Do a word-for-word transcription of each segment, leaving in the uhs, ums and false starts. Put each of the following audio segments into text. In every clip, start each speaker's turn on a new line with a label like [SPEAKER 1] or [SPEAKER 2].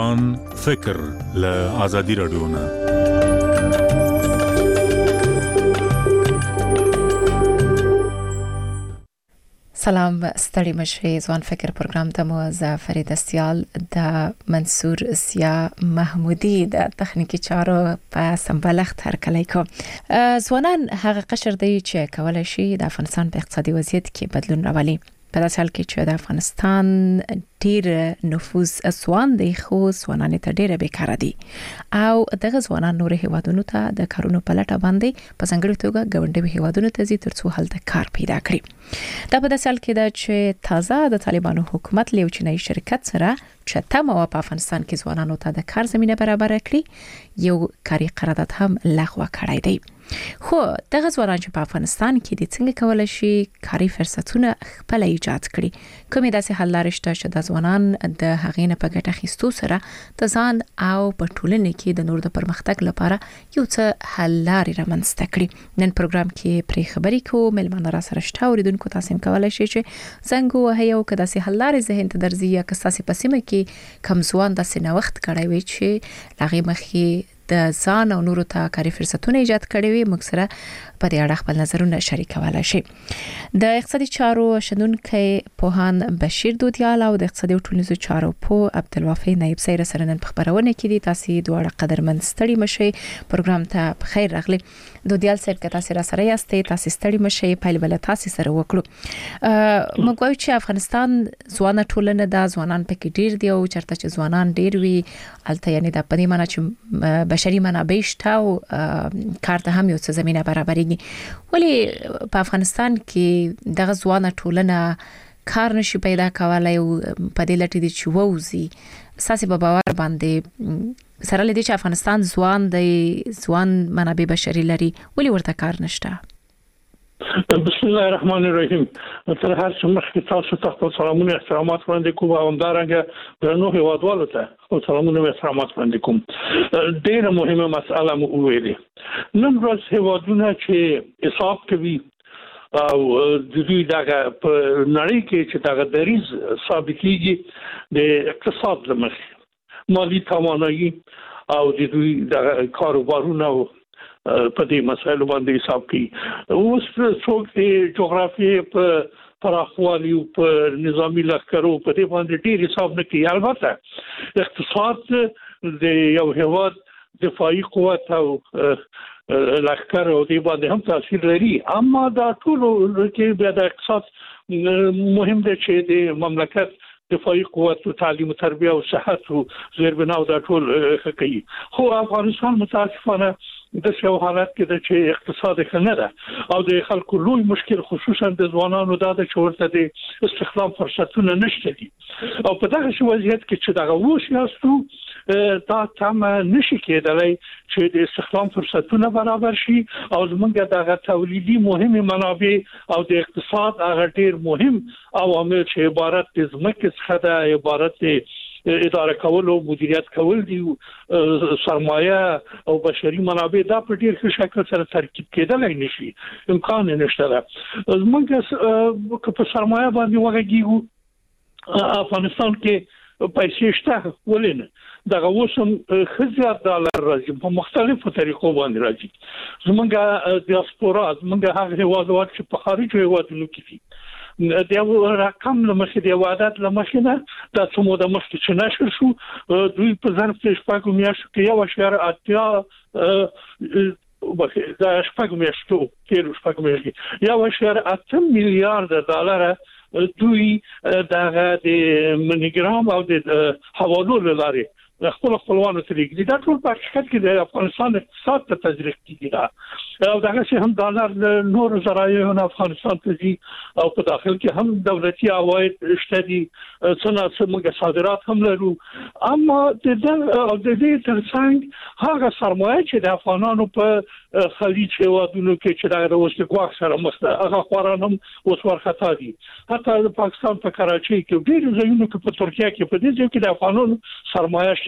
[SPEAKER 1] ځوان فکر له آزادي رادیو نه.
[SPEAKER 2] سلام، ستړي مشي ځوان فکر پروګرام ته مو ز فرید استیال د منصور سیا محمودي د تخنیکی چارو په سمبلخت هرکلی کو. ځوانان هغه قشر دی چې کولای شي د افغانستان په اقتصادي وضعیت کې بدلون راولي. په داسې حال کې چې د افغانستان ډیر نفوذ ځوان دی، خو ځوانان ته ډیر بیکاره دي او دغه ځوانان نور هیوادونو ته د کارونو په لټه باندې په څنګه توګه ګوندې هیوادونو ته ځي ترڅو هلته کار پیدا کړي. دا په داسې حال کې ده چې تازه د طالبانو حکومت له یو چینایي شرکت سره چې تمه په افغانستان کې ځوانانو ته د کار زمينه برابر کړي، یو کاري قرارداد هم لغوه کړی دی. خو دغه ځوانان چې په افغانستان کې د څنګه کولای شي کاري فرصتونه خپل ایجاد کړي، کومې داسې حل لارې شته چې د ځوانان د هغې نه په ګټه اخیستو سره د ځان او په ټولنه کې د نور د پرمختګ لپاره یو څه حل لارې رامنځته کړي. نن پروګرام کې پرې خبرې کوو، ملمانه را سره شته، اوریدونکو تاسو هم کولای شئ چې څنګه وه یو کدا سي حل لارې ذهن ته درځي یا که تاسو په سیمه کې کم ځوان د سنوخت کړی وي چې لاغي مخې د ځان او نورو ته کاري فرصتونه ایجاد کړي وي، موږ سره په دې اړه خپل نظرونه شریکولای شي. د اقتصادي چارو شنونکي پوهان بشیر دودیال او د اقتصادي او ټولنیزو چارو په عبدالوافي نایب سره سره نن په خبرونه کې دي. تاسو دواړه قدرمن ستړي مشي، پروګرام ته په خیر راغلي. دودیال سره که تاسو را سره یاستئ، تاسو ستړي مشي، پایل بل تاسو سره وکړو. موږ وایو چې افغانستان ځوان ټولنه د ځوانان پکې ډیر دی او چرته چې ځوانان ډیر وي الته، یعنی د پدې معنی چې بشري منابع شته او کار ته هم یو څه زمينه برابرېږي. ولی په افغانستان کې دغه ځوانه ټولنه کار نشي پیدا کولای او په دې لټې دي چې ووزي. ساسي په باور باندې سره لدی چې افغانستان ځوان دی، ځوان منابع بشري لري، ولی ورته کار نشته؟
[SPEAKER 3] بسم الله الرحمن الرحیم. تر هر څه مخکې تاسو ته سلامونه احترامات وړاندې کوم او همدارنګه درنو هیوادوالو ته سلامونه او احترامات وړاندې کوم. ډېره مهمه مسأله مو وویلې. نن ورځ هیوادونه چې حساب کوي او د دوی دغه په نړۍ کې چې دغه دریز ثابتېږي د اقتصاد لمخې، مالی توانایي او د دوی دغه کاروبارونه او په دې مسایلو باندې حساب کوي. اوس څوک د جغرافیې په پراخوالي او په نظامی لښکرو په دې باندې ډېر حساب نه کوي. البته اقتصاد د یو هیواد دفاعي قوت او لښکر او دې باندې هم تاثیر لري، اما دا ټول کې بیا د اقتصاد مهم دی چې د مملکت دفاعي قوت او تعلیم او تربیه او صحت او زیربنا او دا ټول کوي. خو افغانستان متاسفانه د څو حالات کې د چې اقتصاد ښه نه ده او د خلکو لوی مشکل خصوصا د ځوانانو دا د چورته د استخدام فرصتونه نشته دي او په دغه وضعیت کې چې دغه وشیاستو دا تم نشي کېدلی چې د استخدام فرصتونه برابر شي او زمونږ دغه تولیدي مهمه منابع او د اقتصاد هغه ډیر مهم عوامل چې عبارت د ځمکې څخه ده، عبارت د اداره کول او مدیریت کول دي، سرمایه او بشري منابع دا په ډیر ښه شکل سره ترکیب کېدلای نشي، امکان نشته ده. موږ که په سرمایه باندې وغږیږو، افغانستان کې پیسې شته، ولې نه؟ دغه اوسم خزیات ډالر راځي، په مختلفو طریقو باندې راځي. زمونږ دیاسپورا، زمونږ هغه هیوادوال چې په خارجو هیوادونو کې دي، د یو رقم لمخې د عادت لمخې نه د څومره د مخکې چې نشر شو، دوی په ظرف د شپږو میاشتو کې یو اشاره اتیا د شپږو میاشتو تیر شپږو میاشتو یو اشاره اته میلیارډ ډالر دوی دغه د منیګرام او د حوالو لاري خپل خپلوانو ته لګي. دا ټول په حقیقت کې د افغانستان اقتصاد ته تزریق کیږي دا او دغه څه هم ډالر نور ذرایعو نه افغانستان ته دي او په داخل کې هم دولتي عواید شته دي، څنګه څنګه صادرات هم لرو، اما د دې ترڅنګ هغه سرمایه چې د افغانانو په خلیج هیوادونو کې چې د اوسګواخ سره مخ ده هغه خوران هم اوس ورختا دي. حتی د پاکستان په کراچۍ کې ډېر ځایونو کې په ترکیه کې په دې ځای کې د افغانانو سرمایه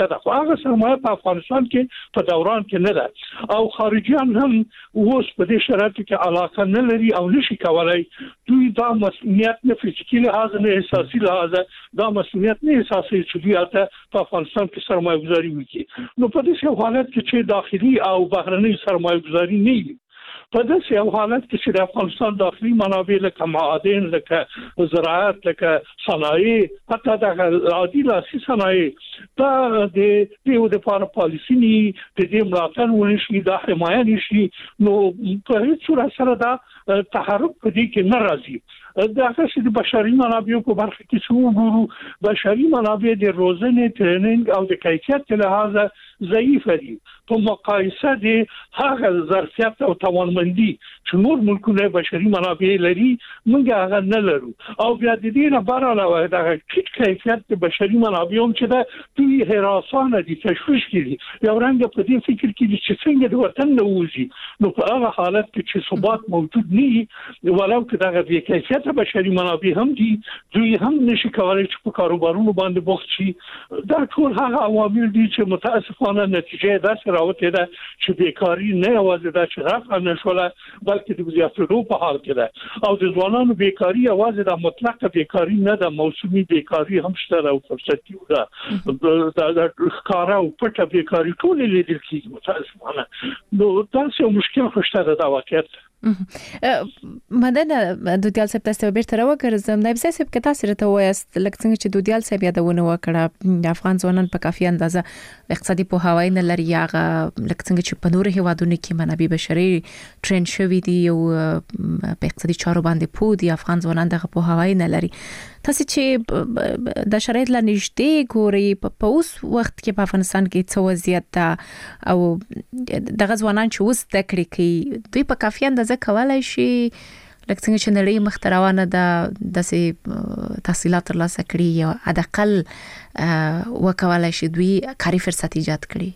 [SPEAKER 3] مناقشه ده خو هغه سرمایه په افغانستان کې په دوران کې نه ده او خارجيان هم اوس په دې شرایطو کې علاقه نه لري او نشي کولای دوی دا مسؤلیت نه فزیکی لحاظ نه احساسي لحاظ دا مسؤلیت نه احساسي چې دوی ته په افغانستان کې سرمایه گذاري وکړي نو په دې حالت کې چې داخلي او بهرنۍ سرمایه گذاري نه وي په داسې یو حالت کې چې د افغانستان داخلي منابع لکه معادن لکه زراعت لکه صنایع حتی د عادي لاسي صنایع دا د دې د لپاره پالیسي نه د دې ملاتړ ونشي د حمایت نشي نو په هیڅ صورت سره دا تحرک په دې کې نه راځي د اساس د بشري منابعو په برخه کې څو ګورو بشري منابع د روزنې ټریننګ او د کیفیت له لحاظه ضعیف دي په مقایسه د هغه ظرفیت او توانمندي چې نور ملکونه بشري منابع لري موږ هغه نه لرو او بیا د دې نه بار علاوه د ټیټ کیفیت د بشري منابع هم چې د دوی هراسانه دي تشویش کړي یو رنګ په دې فکر کې چې څنګه د وطن نه وځي نو په هغه حالت کې چې ثبات موجود نه ولو چې دغه د کیفیت بشري منابع هم دي دوی هم نشي کولای چې په کاروبارونو باندې بوخت شي دا ټول هغه عوامل دي چې متاسفانه نتیجه داسې راوته ده چې بیکاری نه یوازې دا چې راغله نشوله بلکې د زیاتېدو په حال کې ده او د ځوانانو بیکاری یوازې د مطلقه بیکاری نه ده موسمي بیکاری هم شته او فرصتي ده د کار او پټه بیکاری ټول لیدل کیږي متاسفانه نو تاسو مشکل خوشته ده واقعیت
[SPEAKER 2] مدن دویال صاحب تاسو به تر وګرځم نایب صاحب کې تاسو راته وایست لکه څنګه چې دویال صاحب یادونه وکړه افغان ځوانان په کافي اندازه اقتصادي پوهاوی نه لري هغه لکه څنګه چې په نور هیوادونو کې منابع بشري ټرین شوی دي او په اقتصادي چارو باندې پوه دي افغان ځوانان دغه پوهاوی نه لري تاسو چې د شرایط لا نږدې ګوري په اوس وخت کې په افغانستان کې څه وضعیت ده او دغه ځوانان چې اوس د کړی کوي دوی په کافي اندازه کولای شي لکه څنګه چې نړۍ مختروانه د داسې تحصیلات ترلاسه کړي یا حداقل وکولای شي دوی کاري فرصت ایجاد کړي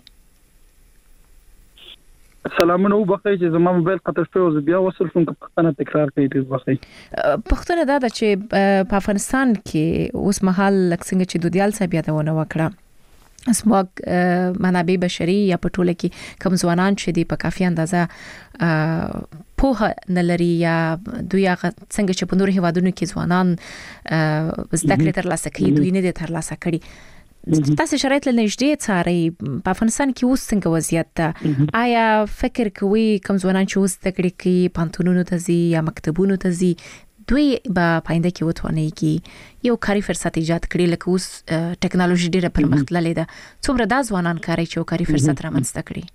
[SPEAKER 4] سلامونه وبخښئ چې زما موبایل قطع شو او بیا وصل کوم پښتنه تکرار کوي دې وبخښئ
[SPEAKER 2] پښتنه دا چې په افغانستان کې اوس مهال لکه څنګه چې دویال صاحب یادونه وکړه اسماق منابع بشري یا په ټوله کې کوم ځوانان چې دی په کافي اندازه پوهه نه لري یا دوی هغه څنګه چې په نور هیوادونو کې ځوانان زده کړې ترلاسه کوي دوی نه دي ترلاسه کړي تاسو شرایط له نږدې څاري په افغانستان کې اوس څنګه وضعیت ده آیا فکر کوي کوم ځوانان چې اوس زده کړې کوي پانتونونو ته ځي یا مکتبونو ته ځي دوی به پاینده کې وتواني کې یو کاري فرصت ایجاد کړي لکه اوس ټیکنالوژي ډیره پرمختللې ده څومره دا ځوانان کاري چې کاري فرصت رامنځته کړي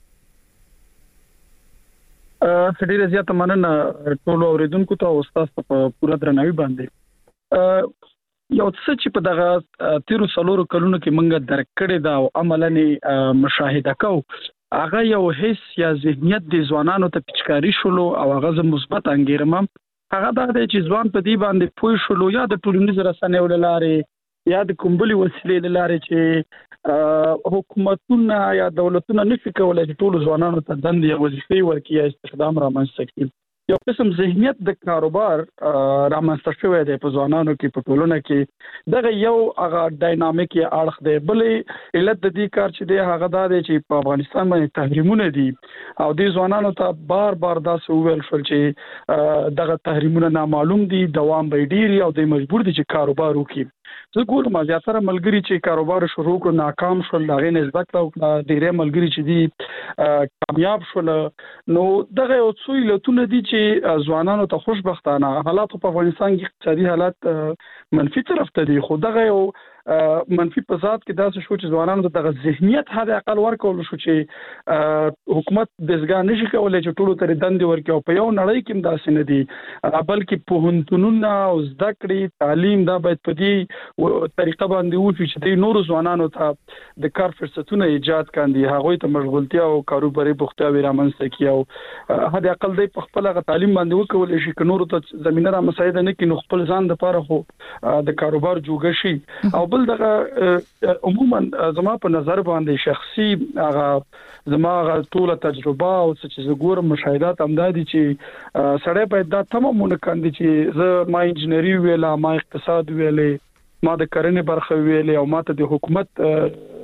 [SPEAKER 4] ا ډیره زیاته مننه ټول اوریدونکو ته او تاسو په پوره درناوي باندې یو څه چې په دغه تیرو سلورو کلونو کې مونږ درک کړی دا او عملاً مشاهده کوو هغه یو حس یا ذهنیت د ځوانانو ته پچکاری شولو او هغه ز مثبت انګیرم هغه دا دی چې ځوان په دې باندې پوه شولو یا د ټولنیز رسنیو لارې یا د کومبلي وسیلې لارې چې حکومتونه یا دولتونه نفي کولای چې ټول ځوانانو ته دندې وظیفې ورکړي یا استخدام رامنځته کړي یو قسم ذهنیت د کاروبار رامنځته شوی دی په ځوانانو کې په ټولنه کې دغه یو هغه ډاینامیک اړخ دی بلې علت د دې کار چې دی هغه دا دی چې په افغانستان باندې تحریمونه دي او د ځوانانو ته بار بار دا سوول شول چې دغه تحریمونه نامعلوم دي دوام به ډیر او د مجبور دي چې کاروبار وکړي زه ګورم زیاتره ملګری چې کاروبار شروع کړ ناکام شول هغه نسبت او ډیره ملګری چې دي کامیاب شول نو دغه یو څو علتونه دي چې ځوانانو ته خوشبختانه حالات په افغانستان کې اقتصادي حالات منفي طرف ته دي خو دغه یو منفي په ذات کې داسې شو چې ځوانانو ته دغه ذهنیت حد اقل ورکول شو چې حکومت دزګا نشي کولای چې ټولو ته دندې ورکړي او په یو نړۍ کې داسې نه دي بلکې پوهنتونونه او زده کړې تعلیم دا باید په دې طریقه باندې وشي چې د نورو ځوانانو ته د کار فرصتونه ایجاد کاندي هغه ته مشغولتیا او کاروباري بوختیاوي رامنځته کړي او حد اقل د خپل غ تعلیم باندې وکول شي که نورو ته زمينه را مساعده نه کړي نو خپل ځان د لپاره خو د کاروبار جوړ شي او بل دغه عموما زما په نظر باندې شخصي هغه زما ټول تجربه او چې زه ګورم مشاهدات امدادي چې سړی باید دا تمامونه کاندي چې زه ما انجنیری ویلا ما اقتصاد ویلې ما د کرنې برخه ویلې او ما ته د حکومت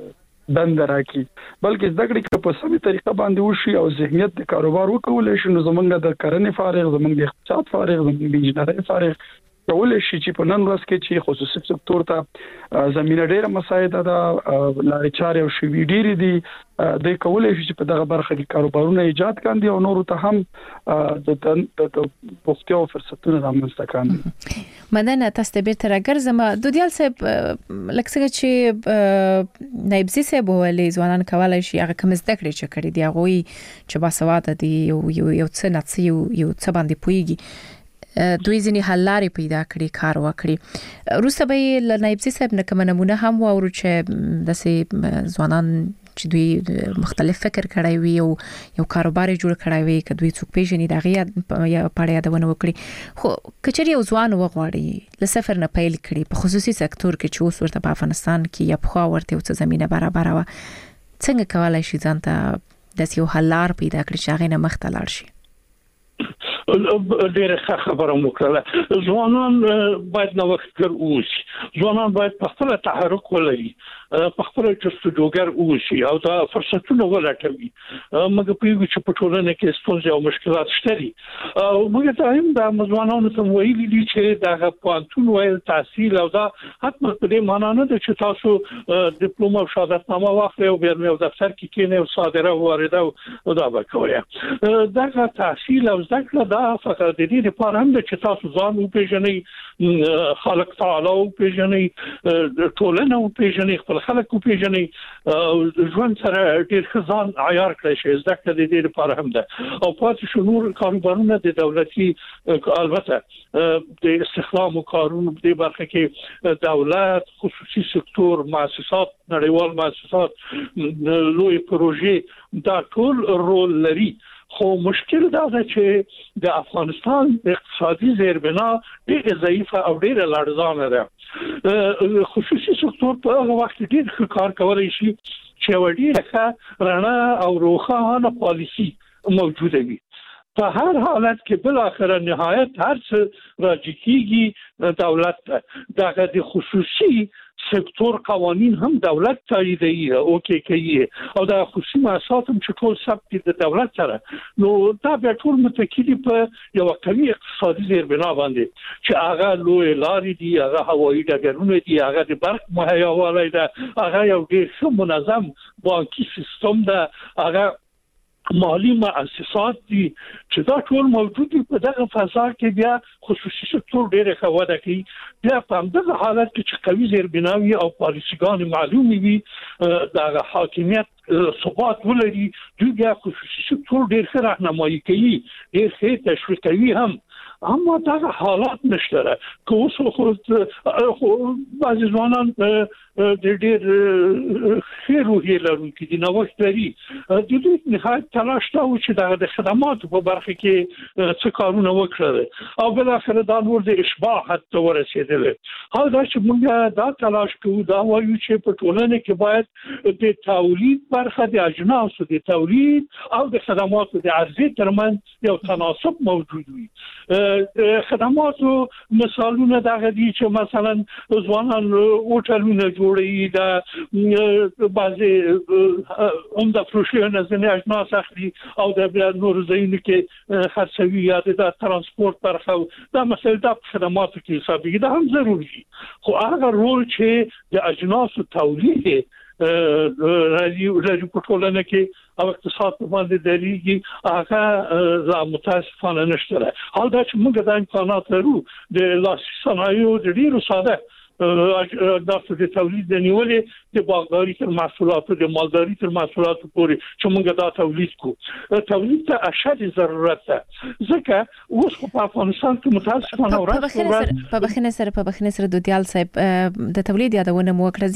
[SPEAKER 4] دند راکړي، بلکې زده کړې کې په سمې طریقه باندې وشي او ذهنیت د کاروبار وکولای شي، نو زمونږ د کرنې فارغ، زمونږ د اقتصاد فارغ، زمونږ د انجنیرۍ فارغ کولای شي چې په نن ورځ کې چې خصوصي سکتور ته زمينه ډیره مساعده ده، لارې چارې او شوي ډیرې دي، د کولای شي چې په دغه برخه کې کاروبارونه ایجاد کاندي او نور ته هم د پوښتنو او فرصتونو رامنځته کاندي.
[SPEAKER 2] مننه. تاسو به تر ګرځم دودیال صاحب، لکه څنګه چې نایب زی صاحب ولې ځوانان کولای شي هغه کوم زده کړې چې کړې دی هغه چې باسواده دي یو یو څه نه څه یو څه باندې پويږي، دوی ځینې حل لارې پیدا کړې، کار وکړي. روسته به ل نایب زی صاحب نه کوم نمونه هم وورو چې داسې ځوانان چې دوی مختلف فکر کړی وي او یو کاروبار جوړ کړی وي، که دوی څوک پیژني دغه یا پړې یادونه وکړي. خو کچري یو ځوان وغواړي ل صفر نه پیل کړي په خصوصي سکتور کې چې اوس ورته په افغانستان کې یا په ورته څه زمينه برابر و، څنګه کولای شي ځان ته د یو حل لار پیدا کړي چې هغه نه مخ ته لاړ شي؟
[SPEAKER 3] ډېر ښه خبره مو کړله. ځوانان باید نوښتګر اوسي، ځوانان باید په خپل تحرک ولري، په خپل جستجوګر اوسي او دا فرصتونه ولټوي. موږ په یو چې په ټولنه کې ستونزې او مشکلات شته دي، او موږ ته هم د ځوانانو ته ویلي دي چې دا پوهنتون ویل تحصیل او دا حتما په دې معنا نه ده چې تاسو ډیپلوم او شهادتنامه واخلئ او بیا یو دفتر کې کېنئ او صادره وارده او دا به کوئ. دا تحصیل او زده کړه دا فقط د دې لپاره هم چې تاسو ځان وپېژنئ، خالق تعالی وپېژنئ، ټولنه وپېژنئ، خپل خلک وپېژنئ، ژوند سره ډېر ښه ځان عیار کړئ شي. زده کړه د دې لپاره هم ده. او پاتې شو نور کاروبارونه د دولتي، البته د استخدام کارونو په دې برخه کې دولت، خصوصي سکتور، مؤسسات، نړیوال مؤسسات، لوی پروژې دا ټول رول لري. خو مشکل دا ده چې د افغانستان اقتصادي زیربنا ډېره ضعیفه او ډېره لړزانه ده. خصوصي سکتور په هغه وخت کې ډېر ښه کار کولی شي چې ډېره ښه رڼا او روښانه پالیسي موجوده وي. په هر حالت کې بل اخر نهایت هر څه راځي کیږي دولت ته. دغه د خصوصي سکتور قوانین هم دولت تاییدوي او کې کوي او دا خصوصي مؤسسات هم چې ټول ثبت د دولت سره، نو دا بیا ټول متکي په یو قوي اقتصادي زیربنا باندې چې هغه لوی لارې دي، هغه هوایي ډګرونه دي، هغه د برق مهیاوالی ده، هغه یو ډېر ښه منظم بانکي سیستم ده، هغه مالی مؤسسات دي چې دا ټول موجود دي. په دغه فضا کې بیا خصوصي سکتور ډېر ښه وده کوي. بیا په همدغه حالت کې چې قوي زیربنا وي او پالیسیګانې معلومې وي، دغه حاکمیت ثبات ولري، دوی بیا خصوصي سکتور ډېر ښه راهنمایي کوي، ډېر ښه تشویق کوي هم. اما دغه حالات نشته. که اوس خو بعضې ځوانان د ډېر ښې روحیې لرونکي دي، نوښت لري، د دوی نهایت تلاش دا و چې دغه د خدماتو په برخه کې څه کارونه وکړل او بالاخره دا نور د اشباع حد ته ورسېدل. حال دا چې موږ دا تلاش کوو، دا وایو چې په ټولنه کې باید د تولید برخه، د اجناسو د تولید او د خدماتو د عرضې ترمنځ یو تناسب موجود وي. خدماتو مثالونه دغه دي چې مثلا ځوانان هوټلونه جوړوي، د بعضې عمده فروشیونه ځینې اجناس اخلي او د بیا نورو ځایونو کې خرڅوي، یا د ترانسپورت برخه، دا مسایل دا په خدماتو کې حسابېږي، دا هم ضروري دي. خو هغه رول چې د اجناسو تولید راځي په ټولنه کې او اقتصاد په باندې درېږي، هغه لا متاسفانه نشته. حال دا چې موږ د امکانات لرو د لاسي صنایعو د ډېرو ساده اجناسو د تولید د نیولې د باغداري تر محصولاتو، د مالداري تر محصولاتو پورې چې موږ دا تولید کوو، تولید ته اشد ضرورت ده. ځکه اوس په افغانستان کې متاسفانه ورځ
[SPEAKER 2] په بخښنې سره په بخښنې سره دودیال صاحب د تولید یادونه مو وکړه.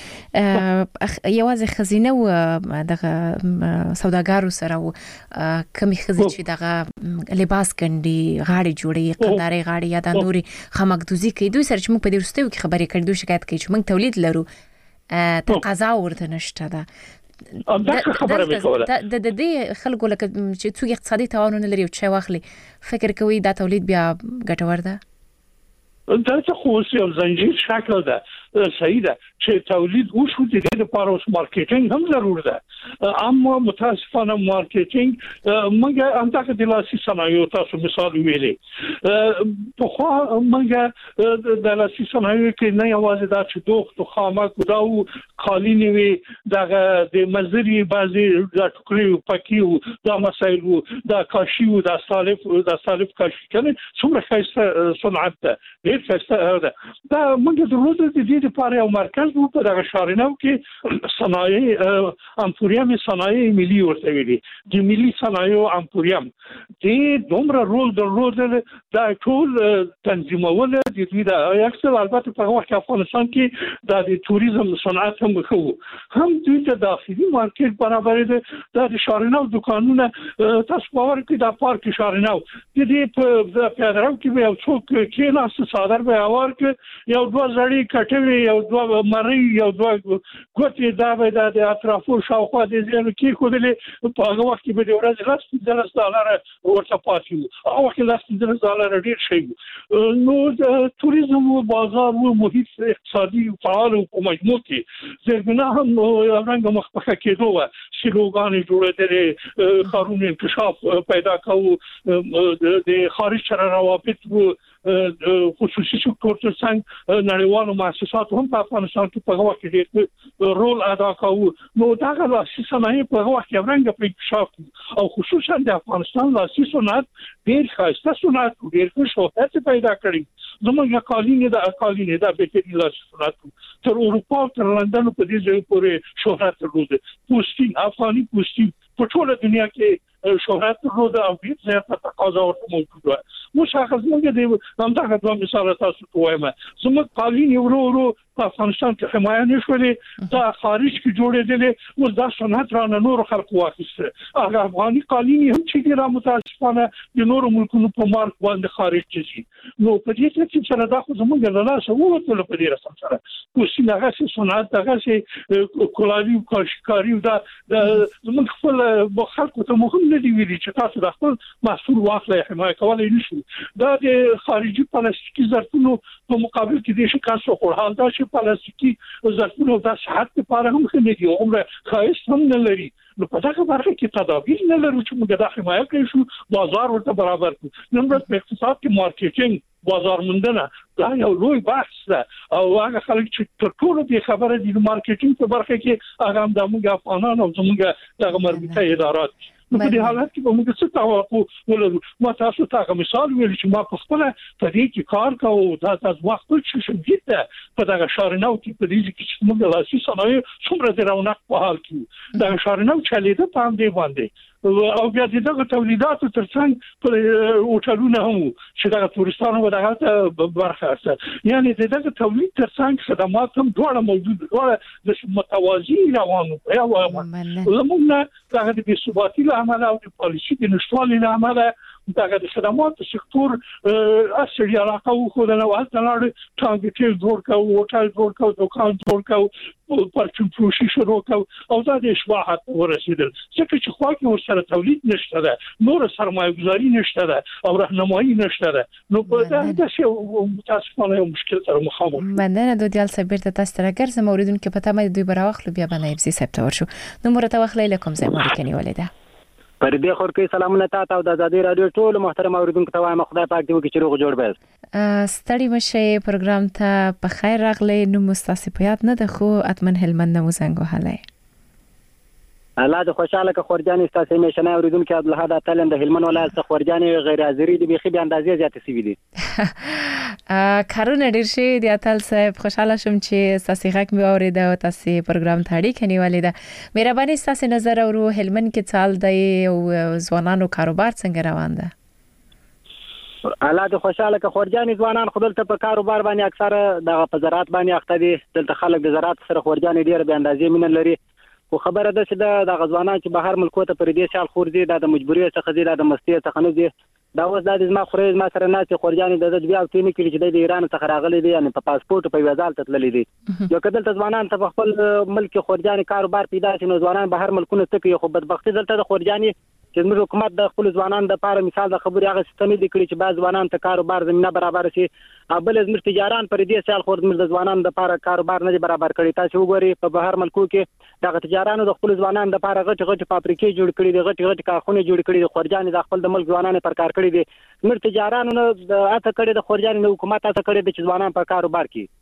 [SPEAKER 2] ځینې یوازې خزینه و دغه سوداګرو سره و کمی خزي چې دغه لباس ګنډي، غاړي جوړي، قنداري غاړي یا د نوري خمکدوزي کوي. دوی سره چې موږ په دې وروستیو کې خبرې کړې، دوی شکایت کوي چې موږ تولید لرو، تقاضا ورته نشته ده.
[SPEAKER 3] دا خبره به کوله
[SPEAKER 2] د دې خلکو لکه چې څوک اقتصادي توان نه لري او چې واخلي فکر کوي دا تولید بیا ګټور ده.
[SPEAKER 3] دا څه خو یو زنجیر شکل ده. صحیح ده چې تولید وشو د دې لپاره اوس مارکیټینګ هم ضرور ده اما متاسفانه مارکیټینګ موږ همدغه د لاسي صنایعو تاسو مثال ویلې په خو موږ د لاسي صنایعو کې نه یوازې دا چې دوه خامک دا او قالینې وي دغه د مزري بعضي د ټوکري پکیو دا مسایل دا کاشیو دا سالف دا سالف کاشي کنه څومره ښایسته صنعت ده ډېر ښایسته ده دا موږ د روز د دې لپاره یو مرکز وو په دغه شارنو کې صنایع امپوریم صنایع ملي ورته ویلي د ملي صنایع امپوریم د دومره رول درلودل دا ټول تنظیمول د دوی د اکثر البته په وخت افغانستان کې د توریزم صنعت هم خو هم دوی ته داخلي مارکیټ برابر دي د شارنو دکانونه تاسو باور کوئ د پارک شارنو د دې په پیادرو کې یو څوک کې لاس صادر به اور کې یو دوه زړی کټوي یو دوه مری یو دوه ګوتې دا به د اطرافو شاوخوا د زیرو کې خودلې په هغه وخت کې به د ورځې لاس ډالر ورته پاتې او وخت لاس ډالر ډیر شي نو د توریزم او بازار او محیط اقتصادي فعال او مجموع کې زرګنا هم رنګ مخکې کېدو سلوګان جوړېدل قانون انکشاف پیدا کوو د خارج سره روابط خصوصي سکتور څنګه نړیوالو مؤسساتو هم په افغانستان کې په هغه کې ډېر رول ادا کوي نو دا لاسي صنایع په هغه کې ورنګ په انکشاف او خصوصا د افغانستان لاسي صنعت ډېر ښایسته صنعت ډېر ښه شهرت پیدا کړی زموږ قالینې د قالینې د بهترین لاسي صنعت تر اروپا تر لندن په دې ځای پورې شهرت درلود پوسټین افغاني پوسټین په ټوله دنیا کې شهرت درلود او ډېر زیاته تقاضا ورته موجود و مشخص موږ د همدغه دوه مثال تاسو ته وایم زموږ قالین ورو ورو په افغانستان کې حمایه نشولې دا خارج کې جوړېدل او دا صنعت را نه نور خلق واخیسته هغه افغاني قالین هم چې را متاسفانه د نور ملکونو په مارک باندې خارج شي نو په دې کې چې سره دا خو زموږ له لاسه ووتل په دې رسم سره کوشي هغه صنعت هغه چې کولالي او کاشکاری دا زموږ خپل خلکو ته مهم نه دی ویلي چې تاسو د خپل محصول واخلئ حمایه کولای نشو دا د خارجي پلاستیکي ظرفونو په مقابل کې د شکایت خو حال دا چې پلاستیکي ظرفونو د صحت لپاره هم ښه نه دي عمره خاص هم نه لري نو په دغه برخه کې تدابیر نه لرو چې موږ د حمایت کوي شو بازار ورته برابر کړو نن ورځ په اقتصاد کې مارکیټینګ بازار موندنه دا یو لوی بحث ده او هغه خلک چې تر ټولو دې خبره دي مارکیټینګ په برخه کې هغه هم د موږ افغانان او زموږ دغه مربوطه ادارات په دې حالت کې به موږ څه توقع ولرو ما تاسو ته مثال ویل چې ما په خپل په دې کې کار کوم دا تاسو وخت چې شدید ده په دغه شارنو کې په دې کې موږ لاسي صنایع څومره د رونق په حال کې دا شارنو چلیده په هم دی باندې او بیا دغه تولیداتو ترڅنګ په هوټلونه هم چې دغه تورستانو ودغه برخه است یعنی دغه تولید ترڅنګ خدمات هم ډېر موجود ډېر د متوازی روانو یا زموږ دغه د ثباتي عمل او د پالیسي د نشټوالي عمل دغه د خدمات سکتور اصلي علاقه خو د نوښت لپاره ټانګټ جوړ کاو هوټل جوړ کاو دکان جوړ کاو پرچم فروشي شروع کاو او دا د اصلاحات ورسېدل ځکه چې خو کې سره تولید نشته ده نور سرمایه گذاری نشته ده او راهنمایي نشته ده نو په دغه څه متاسفانه مشکل سره مخامخ
[SPEAKER 2] مننه دودیال صبر ته تاسو راګر زم اوریدونکو کې پته مې دوی براوخلو بیا باندې بزي سپتور شو نو مرته وخلې لکم زم اړیکنی ولیدا
[SPEAKER 5] پر دې خور کې سلامونه تاسو او د آزادي رادیو ټول محترم اوریدونکو ته وایم خدای پاک دې وکړي چې روغ جوړ به
[SPEAKER 2] ستړي مشه پروګرام ته په خیر راغلی نو مستاسفیات نه ده خو اتمن هلمند نو زنګو حالای
[SPEAKER 5] الله د خوشاله که خورجان استاسې میشنه اوریدونکو عبدالحد اتلم د هلمند ولایت څخه خورجان غیر حاضری دی بيخي به اندازې زیات سی وی دي
[SPEAKER 2] کارونه ډیر شي د اتل صاحب خوشاله شم چې تاسو غږ مې اورید او تاسو پروګرام ته اړیکه نیولې ده مهرباني تاسو نظر او هلمند کې چال دی او ځوانانو کاروبار څنګه روان ده
[SPEAKER 5] الله د خوشاله که خورجان ځوانان خپل ته په کاروبار باندې اکثره د په زراعت باندې اخته دي دلته خلک د زراعت سره خورجان ډیر به اندازې مين لري خو خبره ده چې د غزوانان چې بهر ملکو ته پر دې سال خور دي د مجبوری څخه دي د مستی څخه نه دي دا اوس د ما خوري ما سره ناتي خورجان د بیا او تینې کې چې د ایران څخه راغلي دي یعنی په پاسپورت په ویزال تتللی دي یو کدل ځوانان ته خپل ملک خورجان کاروبار پیدا شي نو ځوانان بهر ملکونو ته کې خو بدبختی دلته د خورجاني چې موږ حکومت د خپل ځوانان د لپاره مثال د خبري هغه سیستم دي کړی چې بعض ځوانان ته کاروبار زمينه برابر شي بل زموږ تجاران پر دې سال خور د ځوانان د لپاره کاروبار نه برابر کړی تاسو وګورئ په بهر ملکو کې د تجارانو د خپل ځوانان د لپاره غټ غټ فابریکې جوړ کړي دي غټ غټ کارخونه جوړ کړي دي خورجان د خپل د ملک ځوانان پر کار کړی دي موږ تجارانو نه اته کړي د خورجان د حکومت اته کړي د ځوانان پر کاروبار کې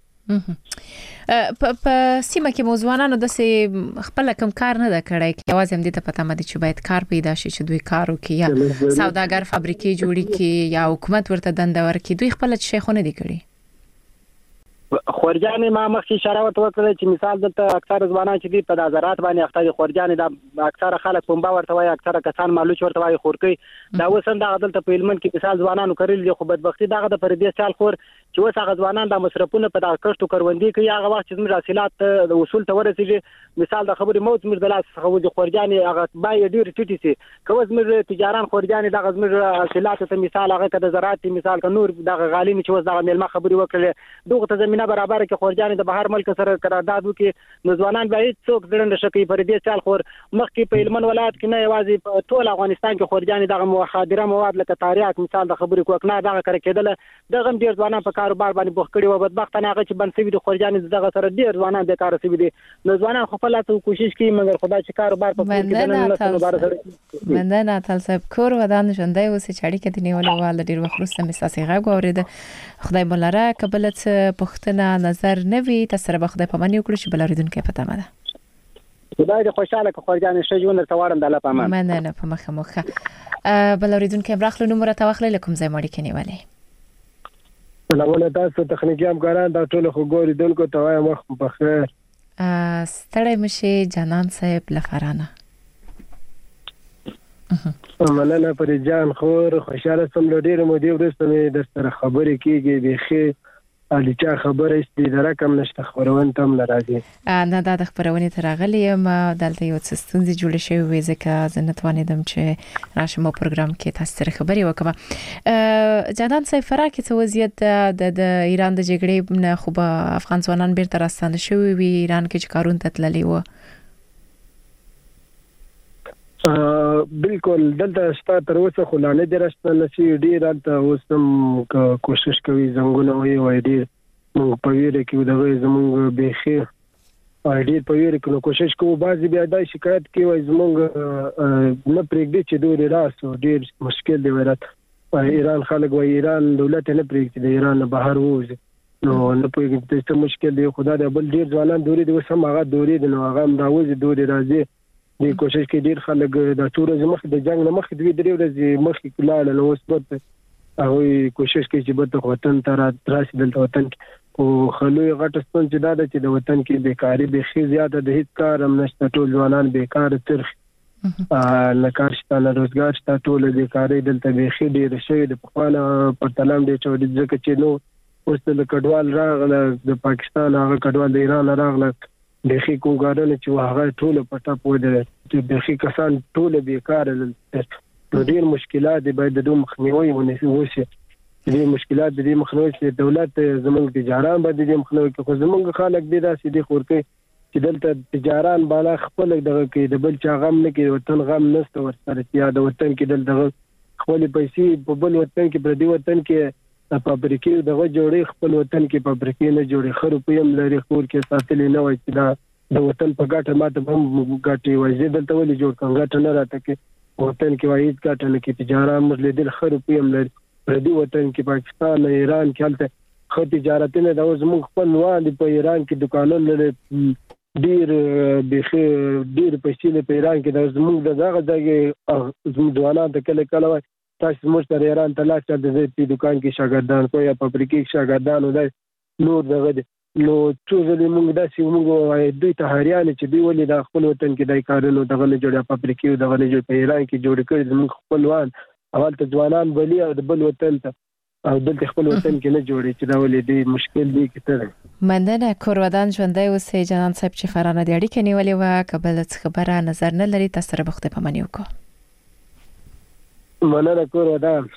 [SPEAKER 2] په سیمه کې موضوعانو د سي خپل کم کار نه دا کړای کی आवाज هم دې ته پته مده چې باید کار پیدا شي چې دوی کارو کې یا سوداګر فابریکې جوړي کې یا حکومت ورته دنده ورکړي دوی خپل شیخونه دي کړی
[SPEAKER 5] خورجان ما مخکې اشاره وکړه چې مثال دلته اکثر ځوانان چې دي په نظرات باندې اخته خورجان د اکثر خلک پمبا ورته وای اکثر کسان مالوچ ورته وای خورکی دا وسند دلته په علمن کې مثال ځوانانو کړل دي خو بدبختی دغه د پردې سال خور چې وس هغه ځوانان د مصرفونه په دغه کښتو کروندې کې هغه وخت چې موږ حاصلات د وصول ته ورسېږي مثال د خبرې موت موږ د لاس څخه د خورجان هغه بای ډیر ټیټي سي کوم موږ تجاران خورجان دغه موږ حاصلات ته مثال هغه د زراعت مثال ک نور دغه غالین چې وس دغه ملما خبرې وکړي دغه ته زمينه برابر کې خورجان د بهر ملک سره قرارداد وکي نوځوانان باید څوک ځړند شي پر دې سال خور مخکې په علمن ولایت کې نه یوازې په ټول افغانستان کې خورجان دغه مخادره مواد لکه تاریخ مثال د خبرې کوک نه دغه کړ کېدل دغه ډیر ځوانان په کاروبار باندې بوخ کړي او بدبختانه هغه چې بنسوي د خورجان دغه سره ډیر ځوانان بیکار سوي دي نوځوانان خپل لا کوشش کوي مګر خدای چې کاروبار په کې نه نه
[SPEAKER 2] مندنه تل سب کور ودان ژوندۍ اوسې چاړي کې دی نیول وال ډیر وخت مساسي غږ اورید خدای مولره قبلت پختنه نظر نوي تاسو به خدای په منی وکړو چې بلریدونکو پته مده
[SPEAKER 5] خدای دې خوشاله کو خورجان شې جون تر وړم د الله په امان
[SPEAKER 2] مننه په مخه مخه بلریدونکو برخلو نمبر تاوخله لکم زې مړی کې نیولې
[SPEAKER 6] سلامونه تاسو تخنیکی همکاران دا ټول خو ګوري دونکو ته وایم وخت په خیر
[SPEAKER 2] ستړی مشه جانان صاحب لفرانه
[SPEAKER 6] مننه پر جان خور خوشاله سم ډیر مو دی ورسته مې د سره خبرې کیږي بخي علي چا خبره است د رقم نشته خبرونه تم ناراضي
[SPEAKER 2] نه دا د خبرونه ترغلی ما دلته یو څه ستونزې جوړې شوې وې ځکه زه نتوانیدم چې راشم په پروګرام کې تاسو سره خبرې وکړم جانان صاحب فراکه څه وضعیت د ایران د جګړې نه خو به افغان ځوانان بیرته راستانه شوي وي ایران کې چې کارون ته تللی و
[SPEAKER 6] بالکل دلته ستا تر اوسه خو لا نه درسته نشي ډیر دلته اوسم کوشش کوي زنګونه وي وای ډیر موږ په ویره کې دغه زمونږ بيخي ډیر په ویره کې کوشش کوو بعضي بیا د شکایت کوي وای زمونږ نه پرېږدي چې دوی راسو ډیر مشکل دی ورته ایران خلک وای ایران دولت نه پرېږدي د ایران بهر وځي نو نه پوهیږي چې مشکل دی خدای دې بل ډیر ځوانان دوی د وسم هغه دوی د نو هغه راوځي دوی راځي د کوشش کې ډیر خلک د ټول مخ د جنگ نه مخ دوی درې ورځې مخ کې کلاله نو اوس په هغه کوشش کوي چې بده وطن ته راشي دلته وطن او خلوی غټ ستون چې دا چې د وطن کې بیکاری به خي زیاته د هیڅ کار هم نشته ټول ځوانان بیکار ترخ نه کار شته نه روزګار شته ټول بیکاری دلته به خي ډیر شوی د پخوانه په تلام دی چې د ځکه چې نو اوس د کډوال راغله د پاکستان هغه کډوال د ایران راغله دغه کوګارونه چې هغه ټول پټه پوهه چې دغه کسان ټول بیکار دي ډیر مشکلات دی باید د دوه مخنیوي ونیسي دې مشکلات دې مخنیوي چې دولت زموږ تجاران باندې دې مخنیوي کوي زموږ خلک دې داسې دي خورکې چې دلته تجاران بالا خپل دغه کې د بل چا غم نه کوي وطن غم نشته ورسره یا د وطن کې دلته خپل پیسې په بل وطن کې پر دې وطن کې په فابریکې دغه جوړې خپل وطن کې فابریکې نه جوړې خرو په یم لري خور کې ساتلې نه وای چې دا د وطن په ګټه ماته هم ګټي وای زه دلته ولې جوړ کړم ګټه نه راته کې وطن کې وای هیڅ ګټه نه کې تجارت مزل دل خرو په یم لري پر دې وطن کې پاکستان ایران کې هلته خو تجارت نه دا زموږ خپل وان په ایران کې دکانونه لري ډیر بخي ډیر پیسې په ایران کې د زموږ دغه ځای زموږ دوانه د کله کله تاسو موږ تر ایران ته لاړ چې د دې دکان کې شاګردان کوي یا فابریکې کې شاګردان ولای نور دغه نو څو ځلې موږ داسې موږ دوی ته هریان چې دوی ولې د خپل وطن کې دای کارونه دغه نه جوړه فابریکې دغه نه جوړ په ایران کې جوړ کړي موږ خپلوان اول ته ځوانان بلی او د بل وطن ته او دلته خپل وطن کې نه جوړي چې دا ولې دې مشکل دی کته
[SPEAKER 2] مننه کورودان ژوندۍ اوسې جنان صاحب چې فرانه دی اړیکه نیولې و قبل څه خبره نظر نه لري تاسو سره بخته پمنیو کو
[SPEAKER 6] مننه کورودان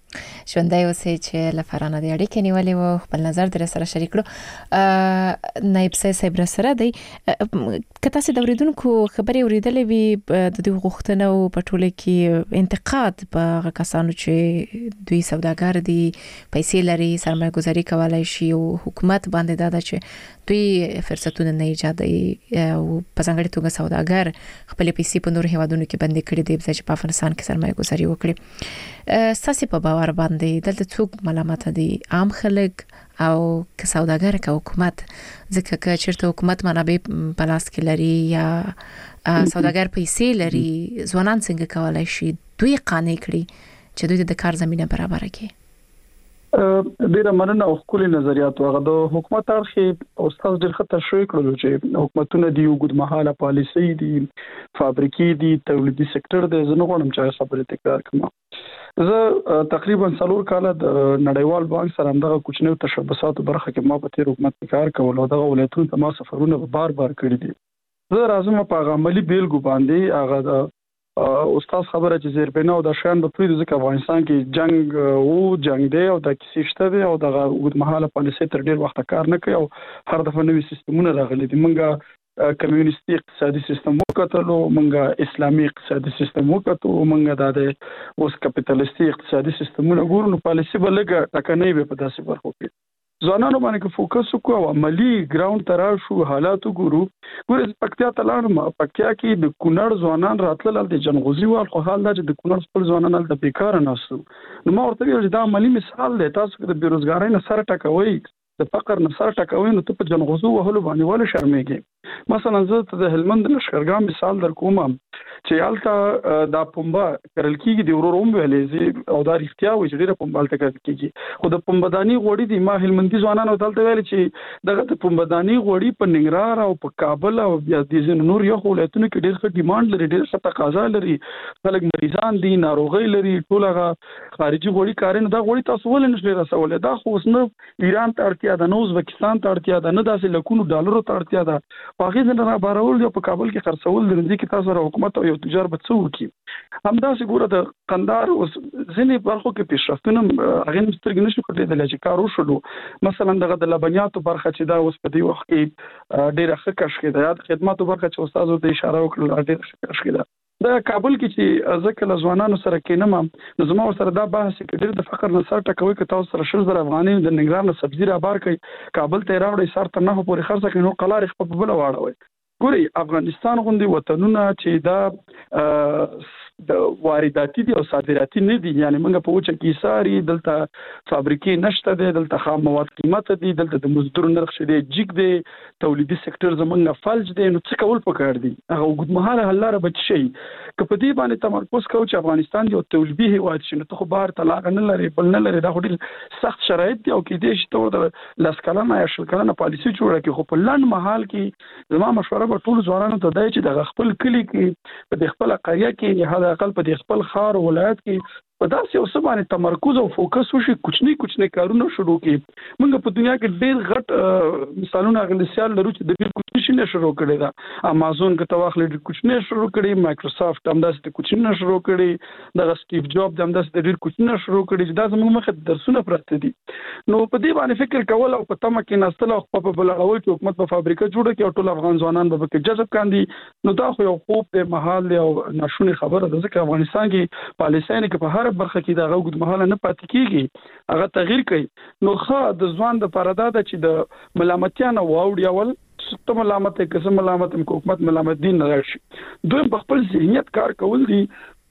[SPEAKER 2] ژوندۍ اوسې چې لفرانه د اړیکې نیولې و خپل نظر در سره شریک کړو. نایب صاحب سره دی که تاسو د اوریدونکو خبرې اوریدلې وي د دې غوښتنو په ټوله کې انتقاد په کسانو چې دوی سوداګر دي پیسې لري سرمایه گذاري کولای شي او حکومت باندې دا چې دوی فرصتونه نه ایجادوي او په ځانګړي توګه سوداګر خپل پیسې په نور هیوادونو کې بندي کړي دي چې په افغانستان کې سرمایه گذاري وکړي. ساسي په باور باندې دلته څوک ملامت دي عام خلک او که سوداګر که حکومت ځکه چې چیرته حکومت منابع په لاس کې لري یا سوداګر پیسې لري ځوانان څنګه کولای شي دوی قانع کړي چې دوی د کار زمينه برابر کړي.
[SPEAKER 4] ډیره مننه او خپل نظریات هغه د حکومت اړخ استاد ډیر خطر شوی کړل چې حکومتونه دی وګد مهاله پالیسي دي فابریکې دي تولیدي سکتور دی زه نه غواړم چې خبره تکرار کړم. زه تقریبا څلور کال د نړیوال بانک سره همدغه کوچنیو تشبثاتو برخه کې ما په تیر حکومت کې کار کول او دغه ولایتونو ته ما سفرونه بار بار کړی دي. زه راځم په عملی بیلګو باندې هغه د استاد خبره چې زیربنا او د شان په پریده ځکه افغانستان کې جنگ او جنگ دی او د کیسې شته دی او د وګد مهاله پالیسي تر ډیر وخت کار نه کوي او هر دفعه نوې سیستمونه راغلي دي. منګه کمیونستي اقتصادي سیستم وکړو منګه اسلامي اقتصادي سیستم وکړو منګه د اوس کپټالیستي اقتصادي سیستمونه ګورو نو پالیسي بلګه ټکنۍ به په داسې برخو کې ځوانانو باندې فوکس وکړو او عملی ګراوند ته راشو حالات وګورو. ګورې پکتیا ته لاړم پکتیا کې د کونړ ځوانان راتلل د جنغوزي وال خو حال دا چې د کونړ خپل ځوانان د بیکار نه وسو نو ما ورته ویل دا عملی مثال دی تاسو د بیروزګارۍ نه سره ټکوي د فقر نه سره ټکوي نو ته په جنغوزو وهلو باندې ول شرمېږي. مثلا زه د هلمند لشکرګاه مثال در کوم چې حالته د پمبا کرل کېږي د وروروم ویلې او دا اختیار وي چې ډیره پمبال ته کېږي خو د پمبداني غوړي د ما هلمندي ځوانانو دلته ویل چې دغه د پمبداني غوړي په ننګرهار او په کابل او بیا د ځین نور یو ولایتونو کې ډیر ښه ډیماند لري ډیر ښه تقاضا لري خلک مریضان دي ناروغي لري ټول هغه خارجي غوړي کارونه دا غوړي تاسو ولې نشئ رسولای دا خو اوس نه ایران ته اړتیا ده نه ازبکستان ته اړتیا ده نه داسې لکونو ډالرو ته اړتیا ده په هغه ځای نه بارول دی په کابل کې خرڅول د دې کې تاسو را حکومت او یو تجار به څو کی همدا څنګه د قندار او ځینې برخو کې پیشرفتونه هغه مسترګ نشو کړی چې کار وشو مثلا دغه د لبنیاتو برخه چې دا اوس په دې وخت کې ډېر ښه کش کې د خدماتو برخه چې استاد ورته اشاره وکړه ډېر ښه کش کې دا کابل کې چې ځکه له ځوانانو سره کېنم نو زما سره دا بحث کې ډېر د فقر نه سره ټکوي که تاسو سره شل زره افغاني د ننګرهار نه سبزی را بار کوي کابل ته راوړي سر ته نه پورې خرڅ کوي نو قلار خپل بل واړوي. ګوري افغانستان غوندي وطنونه چې دا د وارداتي دي او صادراتي نه دي یعنی موږ په وچه کې ساري دلته فابریکې نشته دي دلته خام مواد قیمت دي دلته د مزدور نرخ شدي جګ دي تولیدي سکتور زمونږ فلج دي نو څه کول پکار دي هغه وګد مهاله حل لاره بچ شي که په دې باندې تمرکز کوو چې افغانستان یو تولیدي هیواد شي نو ته بهر طلاق نه لري بل نه لري دا ډېر سخت شرایط دي او کې دې شته د لاس کلمه یا شل کلمه پالیسي جوړه کې خو په لند محل کې زما مشوره به ټول ځوانانو ته دی چې د خپل کلی کې په خپل قريه کې یا اقل په خپل خار ولایت کې په داسې یو څه باندې تمرکز او فوکس وشي کوچنی کوچنی کارونه شروع کړي موږ په دنیا کې ډېر غټ مثالونه غلسیال لرو چې د ډېر کوچنی شي شروع کړي دا امازون کې تواخل ډېر کوچنی شروع کړي مایکروسافت هم داسې کوچنی شروع کړي د سټیو جاب هم داسې ډېر کوچنی شروع کړي چې دا زموږ مخه درسونه پراته دي نو په دې باندې فکر کول او په تمه کې نستل او په بلغول چې حکومت په فابریکه جوړه کړي او ټول افغان ځوانان به کې جذب کاندي نو دا خو یو خوب د محل او ناشونی خبره ده ځکه افغانستان کې پالیسیانه کې په هر برخه کې دا غوډ مهاله نه پاتې کیږي هغه تغییر کوي نو خا د ځوان د پردا د چې د ملامتیا نه واوړي اول ست ملامت کې قسم ملامت حکومت ملامت دین نه راشي دوی په خپل ذهنیت کار کول دي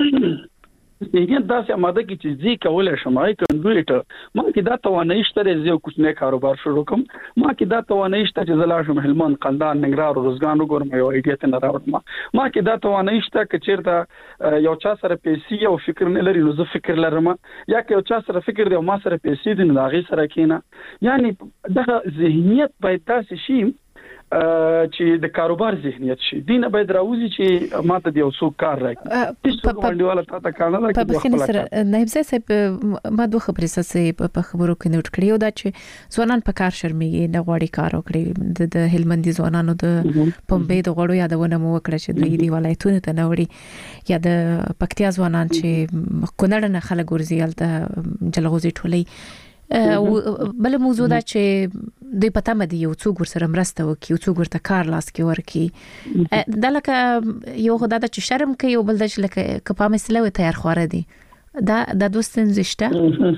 [SPEAKER 4] ذهنیت داسې آماده کی چې زی کولای شمای کنډوی ته ما کې دا توانایي شته زه کوچنی کاروبار شروع کوم ما کې دا توانایي شته چې زلا شم هلمند قندان ننګرهار روزګان وګورم یو ایډیا ته نه راوړم ما کې دا توانایي شته چې چیرته یو چا سره پیسې او فکر نه لري نو زه فکر لرم یا که یو چا سره فکر دی او ما سره پیسې دي نو هغه سره کینا یعنی دغه ذهنیت باید تاسو شي چې د کاروبار ذهنیت شي دینه باید راوځي چې ماته دی اوسو کار راکړي هیڅ کومډیواله تا ته کانه دا
[SPEAKER 2] په بخښنه سره نایب صاحب ما دوه خبرې سره په خبرو کې نوٹ کړیو دا چې ځوانان په کار شرمېږي نه غواړي کار وکړي د هلمندي ځوانانو د پمبې د غړو یادونه مو وکړه چې دوی دی ولایتونه ته نه وړي یا د پکتیا ځوانان چې کونړ نه خلک ورزيال ته جلغوزي ټولي بل موضوع دا چې دوی پته مې یو څو ګور سره مرسته وکي یو څو ګور ته کار لاس کې ورکی دا لکه یو خدای د چې شرم کوي او بل د لکه کپا مسله و تیار خوره دي دا د دوستن زشته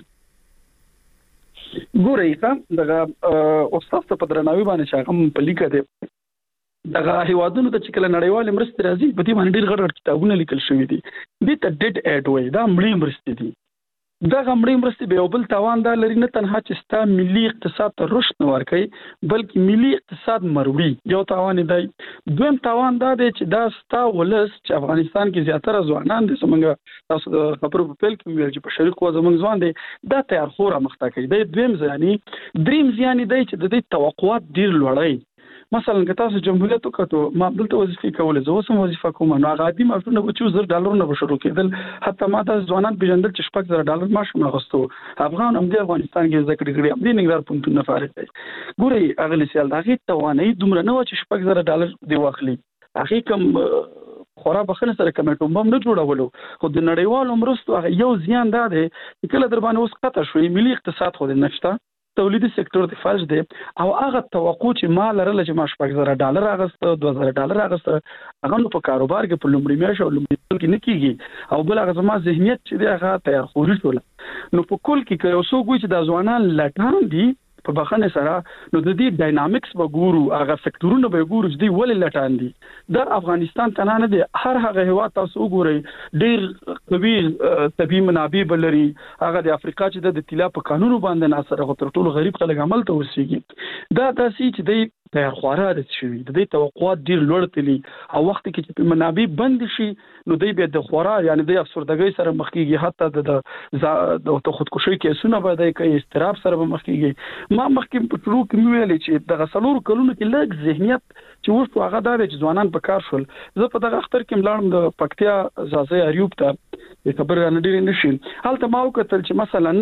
[SPEAKER 4] ګورې تا دغه استاد ته پدرناوي باندې چې هغه په لیکه دي دغه هیوادونو ته چې کله نړیوال مرستې راځي په دې باندې ډېر غړ غړ کتابونه لیکل شوي دي دې ته ډیډ اډ وای دا مړی مرستې دي دا غمړې مرستې به بل توان دا لري نه تنها چې ستا ملي اقتصاد ته رشد نه ورکوي بلکې ملي اقتصاد مروړي یو توان دی دویم توان دا دی چې دا ستا ولس چې افغانستان کې زیاتره ځوانان دي څنګه تاسو د خبرو په پیل کې ویل چې په شریک و زمونږ ځوان دي دا تیار خور مخته کوي د دویم ځاني دریم ځاني دی چې د دې توقعات ډیر لوړی مثلا که تاسو جمهوریت وکړو ما دلته وظیفه کولې زه اوس وظیفه کوم نو هغه عادي معاشونه به چې زر ډالرونه به شروع کېدل حتی ما د ځوانان پیژندل چې شپږ زره ډالر معاش مغستو افغان هم د افغانستان کې ذکر کړی هم د نګران پونتون نه فارغ دی ګوري اغلی سیال دغه توانې دومره نه و چې شپږ زره ډالر دی واخلي هغه کوم خورا بخنه سره کمیټو بم نه جوړولو خو د نړیوالو مرستو یو زیان دا دی چې کله در باندې اوس قطع شوی ملي اقتصاد خو نشته تولیدي سکتور د فلج دی او هغه توقع چې ما لرله چې ما شپږ زره ډالر اغسته دوه زره ډالر اغسته هغه په کاروبار کې په لومړي میاشت او لومړي کې نه کیږي او بل هغه زما ذهنیت چې دی هغه تیار خوري ټول نو په کل کې که اوسو ګوي چې د ځوانان لټان دي په بخنه سره نو د دې ډاینامیکس به ګورو هغه سکتورونه به ګورو چې دی ولې لټان دي د افغانستان تنه نه دي هر هغه هوا تاسو وګورئ ډیر قوي طبي منابع بلري هغه د افریقا چې د طلا په قانون باندې ناصر هغه تر ټولو غریب خلک عمل ته وسیږي دا تاسو چې دی تیار خواره د شوی د دې توقعات ډیر لوړ تلي او وخت کې چې منابع بند شي نو دی به د خواره یعنی د افسردګۍ سره مخ کیږي حتی د د خودکشي کیسونه به د کوي استراب سره مخ کیږي ما مخکې په ټرو کې ویل چې د غسلور کلونو کې لږ ذهنیت چې وښو هغه دا چې ځوانان په کار شول زه په دغه اختر کې ملاړم د پکتیا زازه اریوب ته د خبر نه ډیر نشي حالته ما وکتل چې مثلا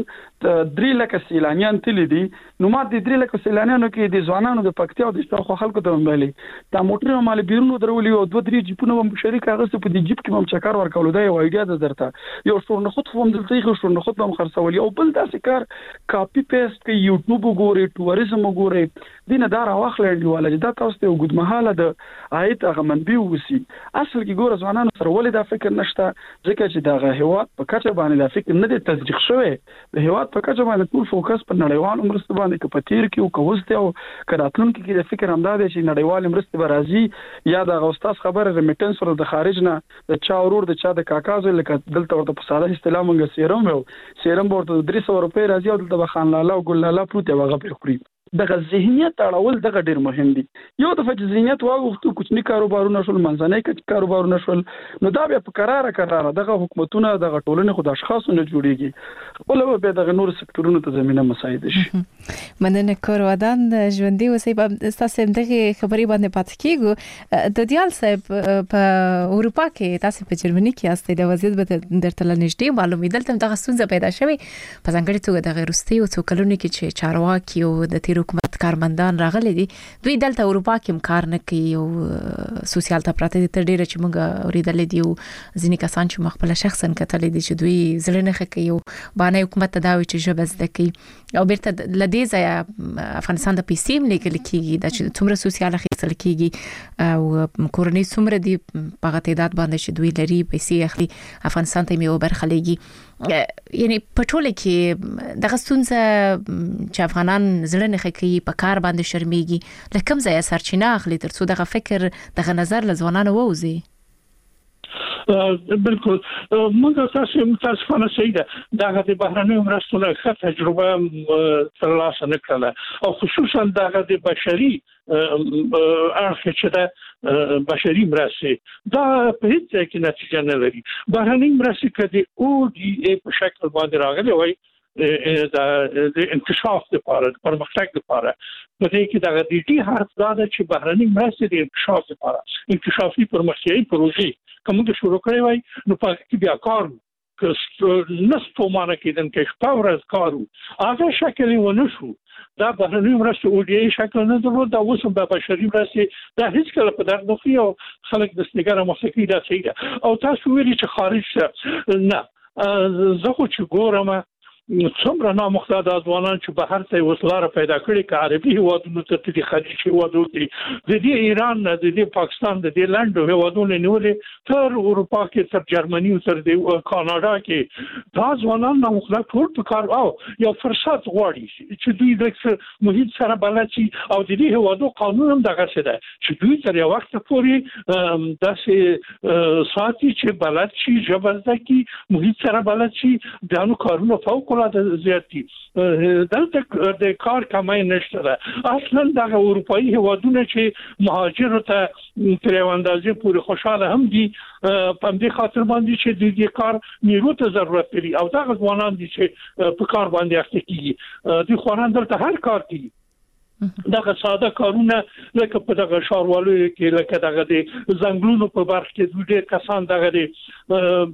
[SPEAKER 4] درې لک سیلانیان تل دي نو ما د درې لک سیلانیانو کې د ځوانانو د پکتیا د شاو خلکو ته ویلي دا موټر مال بیرونو درولي او دوه درې جیپونه هم شریک هغه په دې جیپ کې هم چکر ورکول دا یو ایډیا ده درته یو څور نه خود فهم دلته یو څور نه خود هم خرڅولي او بل داسې کار کاپی پیسټ کې یوټیوب وګوري ټوریزم وګوري دینه دا راوخلې دی ولې دا تاسو ته وګدمحاله د آیت هغه منبي وسی اصل کې ګور ځوانانو سره ولې دا فکر نشته ځکه چې دا هیواد په کچه باندې دا فکر نه دی تصدیق شوی د هیواد په کچه باندې ټول فوکس په نړیوال مرسته باندې کې پتیر کې او کوسته او کړهتلون کې د فکر همدا دی چې نړیوال مرسته به راځي یا د استاد خبره ریمیټنس ور د خارج نه د چا ورور د چا د کاکاز لکه دلته ورته په ساده اصطلاح مونږ سیرم یو سیرم ورته درې سوه روپۍ راځي او دلته خان لاله او ګل لاله پروت یو غو خوري دغه ذهنیت اړول دغه ډیر مهم دي یو د فج ذهنیت واغوختو کوچنی کاروبارونه شول منځنۍ کاروبارونه شول نو دا بیا په قراره قراره دغه حکومتونه دغه ټولنه خود اشخاص نه جوړیږي خپل به دغه نور سکتورونو ته زمينه مساعد شي
[SPEAKER 2] مننه کور ودان ژوندۍ وسې په تاسو دغه خبري باندې پات کیږي د دیال صاحب په اروپا کې تاسو په جرمني کې استئ د وضعیت به درته لنیشته معلومه دلته دغه ستونزه پیدا شوه په ځانګړي توګه د غیرستي او څو کلونو کې چې چارواکي او د حکومت کارمندان راغلي دي دوی دلته اروپا کې کار نه کوي او سوسیال ته پراته دي تر ډیره چې موږ اوریدل دي او ځینې کسان چې مخبل شخصا کتل دي چې دوی زړه نه کوي او باندې حکومت ته دا وی چې جبز دکې او بیرته لدی ځای افغانستان د پیسې ملګل کیږي د چې څومره سوسیال خېسل کیږي او کورنۍ څومره دي په تعداد باندې چې دوی لري پیسې اخلي افغانستان ته یو برخه لګي یعنی پټول کې دغه ستونزه چې افغانان زړه نه کوي په کار باندې شرمېږي لکه ځای سرچینه اخلي تر څو دغه فکر دغه نظر لزوانانو ووزي
[SPEAKER 3] بالکل موږ تاسو متاسفانه سیده دغه د بهرنیو مرستو نه ښه تجربه ترلاسه نه کړله او خصوصا دغه د بشري اړخ چې د بشري مرستې دا په هیڅ کې نتیجه نه لري بهرنۍ مرستې کدي او دی په شکل باندې راغلي وای د انکشاف لپاره پرمختګ لپاره په دې کې د ډي ټي حرف دا چې بهرني مرستې د انکشاف لپاره انکشافي پرمختیایي پروژې کومه شروع کړې وای نو په کې بیا کار نصف مانه کېدن کې شپه ورځ کارو هغه شکل ونه شو دا بهرني مرستې او ډي شکل نه درلود دا اوس د بشري مرستې دا هیڅ کله په درد نه خي او خلک د سنګره موسیقي دا صحیح ده او تاسو ویلي چې خارج نه زه خو چې ګورم څومره نامختار ځوانان چې بهر ته وسلاره پیدا کړي چې عربي هیوادونو ته د خلیج هیوادونو د دې ایران د دې پاکستان د دې لندو هیوادونو نیولې تر اروپا کې تر جرمني او تر د کاناډا کې دا ځوانان نامختار ټول په کار او یو فرصت غواړي چې دوی د محیط سره بلد شي او د دې هیوادو قانون هم دغه څه ده چې دوی تر یو وخت پورې داسې ساتي چې بلد شي ژبه کی محیط سره بلد شي دانو کارونه فوق د زیاتی دلته د کار کمای نشته ده اصلا د اروپאי هیوادونو چې مهاجر ته تر یو اندازې پورې خوشاله هم دي په دې خاطر باندې چې د دې کار نیرو ته ضرورت لري او دا ځوانان دي چې په کار باندې اخته کیږي د خوانان دلته هر کار کوي دغه ساده کارونه لکه په دغه ښاروالو کې لکه دغه د زنګلونو په برخه کې ډېر کسان دغه د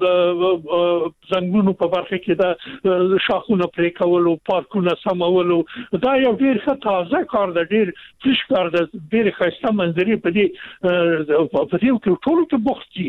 [SPEAKER 3] زنګلونو په برخه کې د شاخونو پرې کولو پارکونه سمولو دا یو ډېر ښه تازه کار دی ډېر فریش کار دی ډېر ښایسته منظرې په دې په دې کې ټول ته بوختي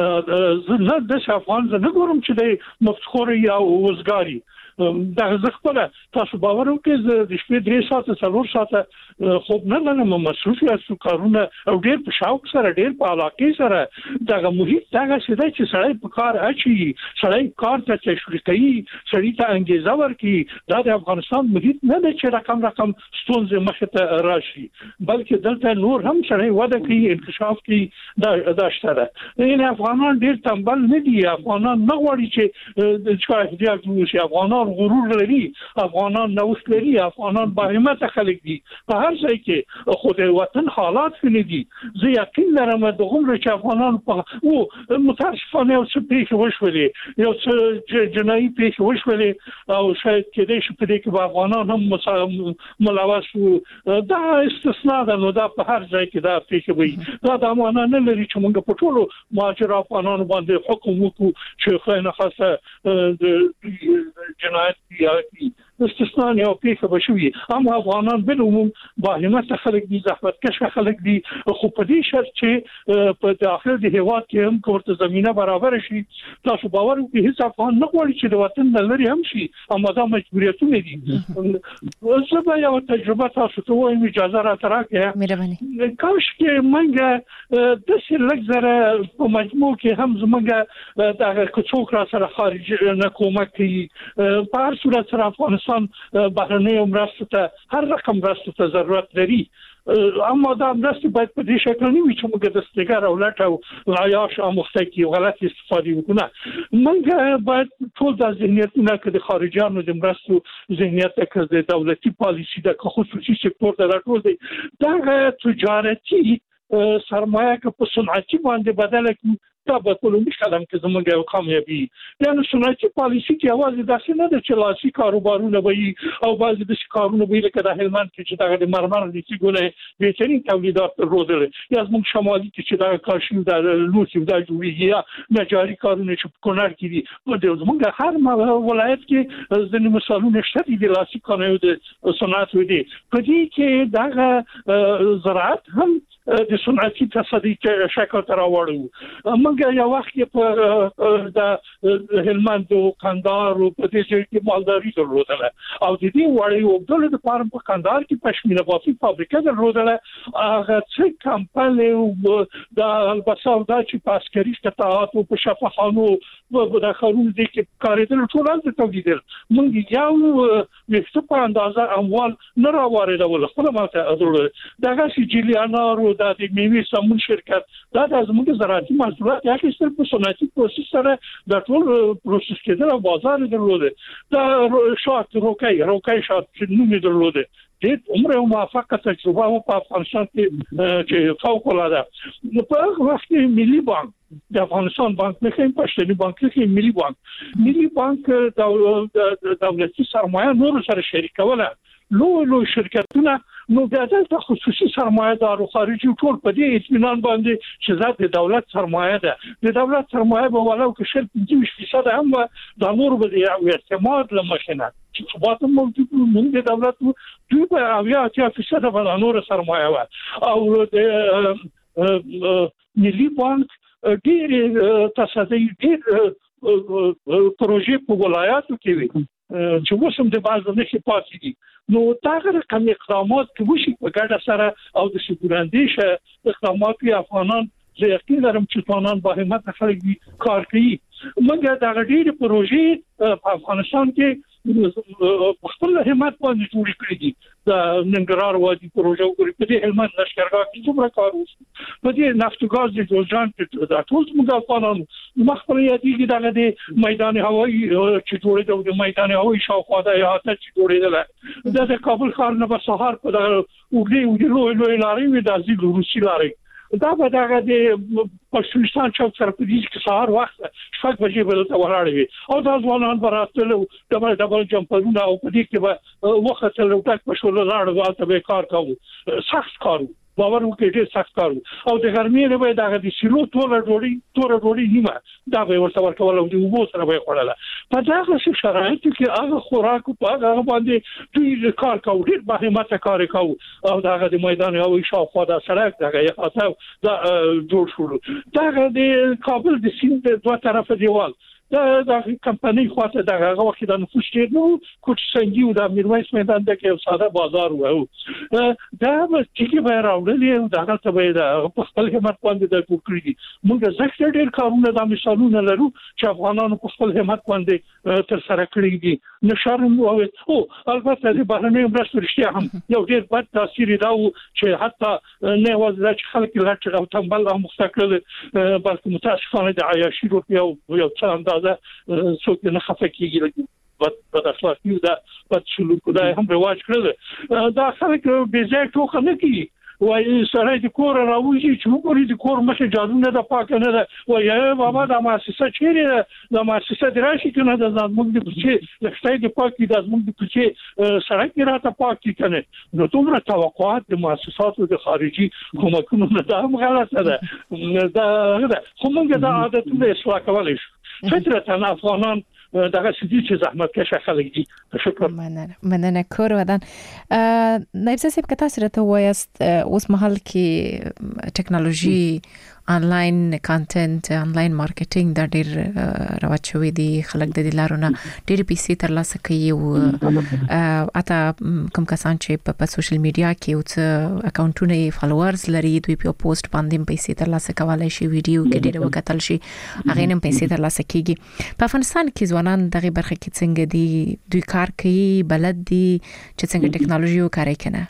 [SPEAKER 3] زه نه د افغان زه نه ګورم چې د مفتخور یا وزګاری دا زخپله تاسو باور وکړئ د شپې درې ساعته څلور ساعته خوب نه لنم مصروف یاستو کارونه او ډېر په شوق سره ډېر په علاقه سره دغه محیط دغه څه دی چې سړی په کار اچي سړی کار ته تشویق کوي سړی ته انګیزه ورکوي دا د افغانستان محیط نه دی چې رقم رقم ستونزې مخې ته راشي بلکې دلته نور هم سړی وده کوي انکشاف کوي دا دا شته یعنی افغانان ډېر تنبل نه دي افغانان نه غواړي چې د چا احتیاج وشي افغانان غرور لري افغانان نوښت لري افغانان با همت خلک دي په هر ځای کې خو د وطن حالات نه دي زه یقین لرم د عمر چې افغانان په او متاسفانه او څه پیښ وشولې یو څه جنایي پیښ وشولې او شاید کې د شپې کې افغانان هم ملوث وو دا استثناء ده نو دا په هر ځای کې دا پیښ وي دا د افغانانو نه لري چې موږ په ټولو مهاجر افغانانو باندې حکم وکړو چې خاینه خاصه د جنایت یا استثناء یو پیښه بشوي هم افغانان بل عموم با همت خلک دي زحمت کش خلک دي خو په دې شرط چې په داخل د هیواد کې هم کومه زمينه برابر شي تاسو باور وکړئ هیڅ افغان نه غواړي چې د وطن د لري هم شي اما دا مجبوریتونه دي زه به یو تجربه تاسو ته وایم اجازه را تراکه
[SPEAKER 2] مهرباني
[SPEAKER 3] کاش کې منګه د سلګ زره په مجموع کې هم زمونږ د کوڅوک را سره خارج نه کومک کوي په هر صورت سره افغانستان بهرنۍ مرستو ته هر رقم مرستو ته ضرورت لري اما دا مرستې باید په دې شکل نه وي چې موږ د استګار او لټ او عیاش اموخته کی غلط استفاده وکړو موږ باید ټول د ذهنیتونه کې د خارجيانو د مرستو ذهنیت کې د دولتي پالیسي د خصوصي سکتور د راټول دی دا تجارتي سرمایه که په صنعتي باندې بدله کړو دا به په لومړي قدم کې زموږ یو کامیابي یعنی صنعتي پالیسي کې اواز داسې نه ده چې لاسي کاروبارونه وي او بعضې د کارونه وي لکه د هلمند کې چې دغه د مرمر د سیګونه بهترین تولیدات درلودل یا زموږ شمالي کې چې د کاشي د لوسی د جوړیږي یا نجاري کارونه چې په کونړ کې دي په زموږ هر ولایت کې ځینې مثالونه شته دي د لاسي کارونو د صنعت ودي په دې کې دغه زراعت هم د صنعتي تصدي شکل تر راوړو موږ یو وخت په د هلمند او کندهار او په دې ځای کې مالداري درلودله او د دې وړي وګړو د فارم په کندهار کې پښمینه بافي فابریکه درلودله هغه څه کمپنۍ او د البته دا چې په عسکري قطاعات او په شفاخانو د خارون دي کې کارېدل ټول د تولیدل موږ یو وخت په اندازه اموال نه راوړل خپل ماته درلود دغه سجلیانو د میوې سمون شرکت دا د زموږ زراعتي محصولات یا کې صرف په صنعتي پروسس سره د ټول پروسس کېدل او بازار درلوده دا شات روکای روکای شات چې نوم درلوده دې عمره موافقه تجربه او په افغانستان کې چې فوق العاده په هغه وخت کې ملي بانک د افغانستان بانک نه کوي پښتني بانک کې ملي بانک ملي بانک د دولتي سرمایه نور سره شریکوله لو لو شرکتونه نو د دې خصوصي سرمایه دارو خارجي ټول په دې اطمینان باندې چې زاد د دولت سرمایه ده د دولت سرمایه به ولو کې شل پنځه فیصد هم د نور به د اعتماد لمخنه چې ثبات موجود موږ د دولت دوی په اویا چې فیصد به نور سرمایه و او د ملي بانک ډېر تصدی ډېر پروژې په ولایاتو کې وي چې وسم د باز نه شي پاتې دي نو دا رقم اقدامات چې وشي په ګډه سره او د سګوراندیش اقدامات افغانان زه یقین لرم چې افغانان با همت خلک کار کوي موږ دا غډېر پروژې په افغانستان کې خپل همت باندې جوړ کړی دي د ننګرهار وادي پروژه وګورئ په دې هلمند لشکرګاه کې څومره کار وشو په دې نفت او ګاز د جوړجان کې د ټول موږ افغانانو مخکې یادېږي دا د میدان هوایی چې جوړېده د میدان هوایی شاوخوا د احاطه چې جوړېدل د کابل ښار نه په سهار په دغه وګړي وګړي لوی لوی لارې وي د ځل روسي لارې دا به دغه د پښتونستان چوک سره په دې کې سهار وخت شپږ بجې بل ته ولاړ وي او دا ځوانان براتلو ډبل ډبل جمپرونه او په دې کې به وخت له ټاک په شول لاړ غواته به کار کوو سخت کارو باور وکړئ ډېر سخت کارو او د ګرمۍ نه به دغه د سیلو ټول ډوړي ټول ډوړي نیمه دا به ورته ورکول او د وبو سره به خړله په دغه شرایطو کې هغه خوراک په هغه باندې دوی کار کوي ډېر به همت کار کوي او دغه د میدان او شاوخوا د سړک دغه یخاته دا جوړ شو دغه د کابل د سیند د دوه طرفه دیوال دا د کمپنۍ خواته دغه وخت د نفوس ډېر نو کوټ سنجي او د میرویس میدان د کې ساده بازار وو دا چې به راوړل او دغه ته به د خپل همت باندې د کوکړي دي موږ زښت ډېر کارونه د مثالونه لرو چې افغانانو په خپل همت باندې تر سره کړی دي نشرم او او البته د بهرنۍ مرستو رښتیا هم یو ډېر بد تاثیر دا چې حتی نه وځي چې خلک لاټ او تنبل او مستقل بلکې متاسفانه د عیاشي روپیا او یو څه اندازه څوک نه خفه کیږي بد بد اخلاقی دا بد سلوک دا هم رواج کړل دا خلک به ځای ټوخه نه کوي وای سره د کور راوځي چې وګوري د کور مخه جادو نه د پاک نه ده وای بابا د مؤسسه چیرې د مؤسسه دراشي کنه د زموږ د پچې لښتای د پاک د زموږ د پچې سره کې راته پاک کنه نو دومره توقعات د مؤسساتو د خارجي حکومتونو نه دا هم غلطه ده دا خو موږ د عادتونو اصلاح کولای شو فطرتاً افغانان دغه سدي چې زحمت کشه خلک دي شکر
[SPEAKER 2] مننه مننه کور ودان نایب صاحب که تاسو راته وایست اوس مهال کې ټکنالوژي آنلاین کانټنټ آنلاین مارکیټینګ د ډېر رواج شوی دی خلک د لارونه ډېر پیسې ترلاسه کوي او اته کوم کسان چې په سوشل میډیا کې او اکاونټونه فالوورز لري دوی په پوسټ باندې پیسې ترلاسه کولای شي ویډیو کې ډېر وکتل شي هغه نن پیسې ترلاسه کیږي په افغانستان کې ځوانان دغه برخه کې څنګه دي دوی کار کوي بلد دي چې څنګه ټکنالوژي وکړي کنه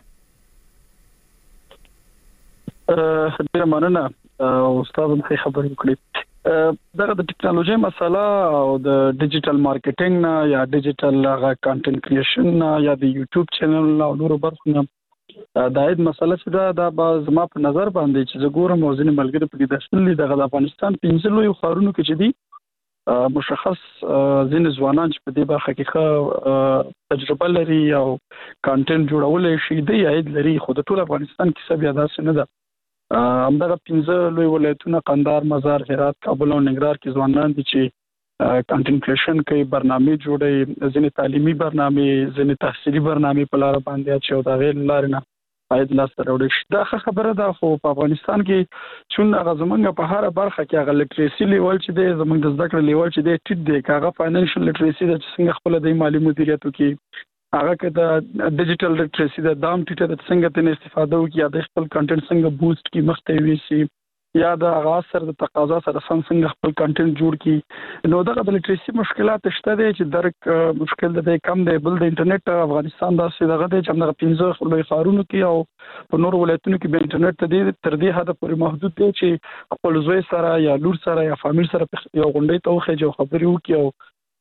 [SPEAKER 4] ډېر مننه او استاد هم خبرې وکړي دغه د ټکنالوژي مسله او د ډیجیټل مارکیټینګ نه یا ډیجیټل هغه کانټنټ کریشن نه یا د یوټیوب چینل او نورو برخو نه دا د مسله چې دا د باز ما په نظر باندې چې زه ګورم او ځینې ملګري په دې داخلي دغه افغانستان پنځه لوی خارونو کې چې دي مشخص ځینې ځوانان چې په دې برخه کې تجربه لري او کانټنټ جوړول شي دی عاید لري خو د ټول افغانستان کې څه بیا داسې نه ده همدغه پنځه لوی ولایتونه قندهار مزار هرات کابل او ننګرهار کې ځوانان دي چې کانټنټ کریشن کوي برنامه جوړي ځینې تعلیمي برنامه ځینې تحصیلي برنامه په لار باندې چې دا غیر لار نه عاید لاس ته راوړي دا خبره ده خو په افغانستان کې چون هغه زمونږ په هر برخه کې هغه لټریسي لیول چې دی زمونږ د زده کړې لیول چې دی ټیټ دی هغه فاینانشل لټریسي د څنګه خپل د مالی مدیریت کې هغه کې د ډیجیټل لټریسي د دام ټیټه د څنګه تن استفاده وکړي یا د خپل کانټنټ څنګه بوست کی مخته ویسي یا د اغاز سره د تقاضا سره څنګه خپل کانټنټ جوړ کی نو دا د لټریسي مشکلات شته دي چې درک مشکل ده کم دی بل د انټرنیټ افغانستان دا څه دغه د چمنه پنځه خلوی خارونو کې او په نور ولایتونو کې به انټرنیټ ته دي تر دې حد پورې محدود دی چې خپل زوی سره یا لور سره یا فامیل سره یو غونډې ته وخه جو خبرې وکړي او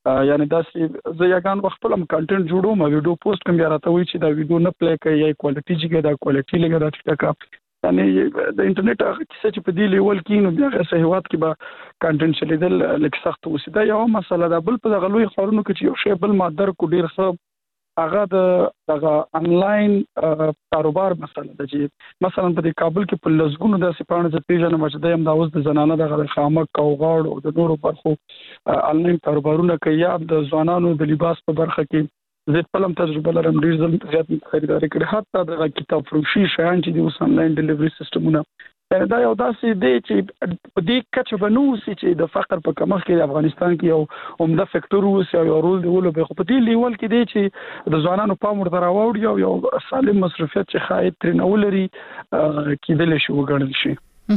[SPEAKER 4] یعنی دا چې زه یګان خپل هم کنټینټ جوړوم او ویډیو پوسټ کوم، یا راته وایي چې دا ویډیو نه پلی کوي یا کوالټي چې دا کوالټي لګا دا ټیکا کا، یعنی د انټرنیټ هغه څه چې په دې لیول کې نو بیا هغه هیواد کې به کنټینټ چلیدل لکه سخت وسی. دا یو مسله ده. بل په دغه لوی خارونو کې چې یو شی بل مادر کو ډیر ښه هغه د دغه انلاین کاروبار مسله ده چې مثلا په کابل کې په لزګونو د سپانه د پیژنه مچ د هم د اوس د زنانه دغه خامک او غاړ او د نورو برخو انلاین کاروبارونه کوي، یا د ځوانانو د لباس په برخه کې زه خپلم تجربه لرم، ډیر زم زیات خریداري کړې، حتی د کتاب فروشي شیان چې د اوس انلاین ډیلیوري سیستمونه دا یو داسې دی چې په دې کچه به نو سي چې د فقر په کمښت کې د افغانستان کې یو عمده فیکټور وسی او یو رول دی ولو په دې لیول کې دی چې د ځوانانو پام ورته راوړي او یو سالم مصرفیت چې خاید تر نو لري کېدل شي وګڼل شي.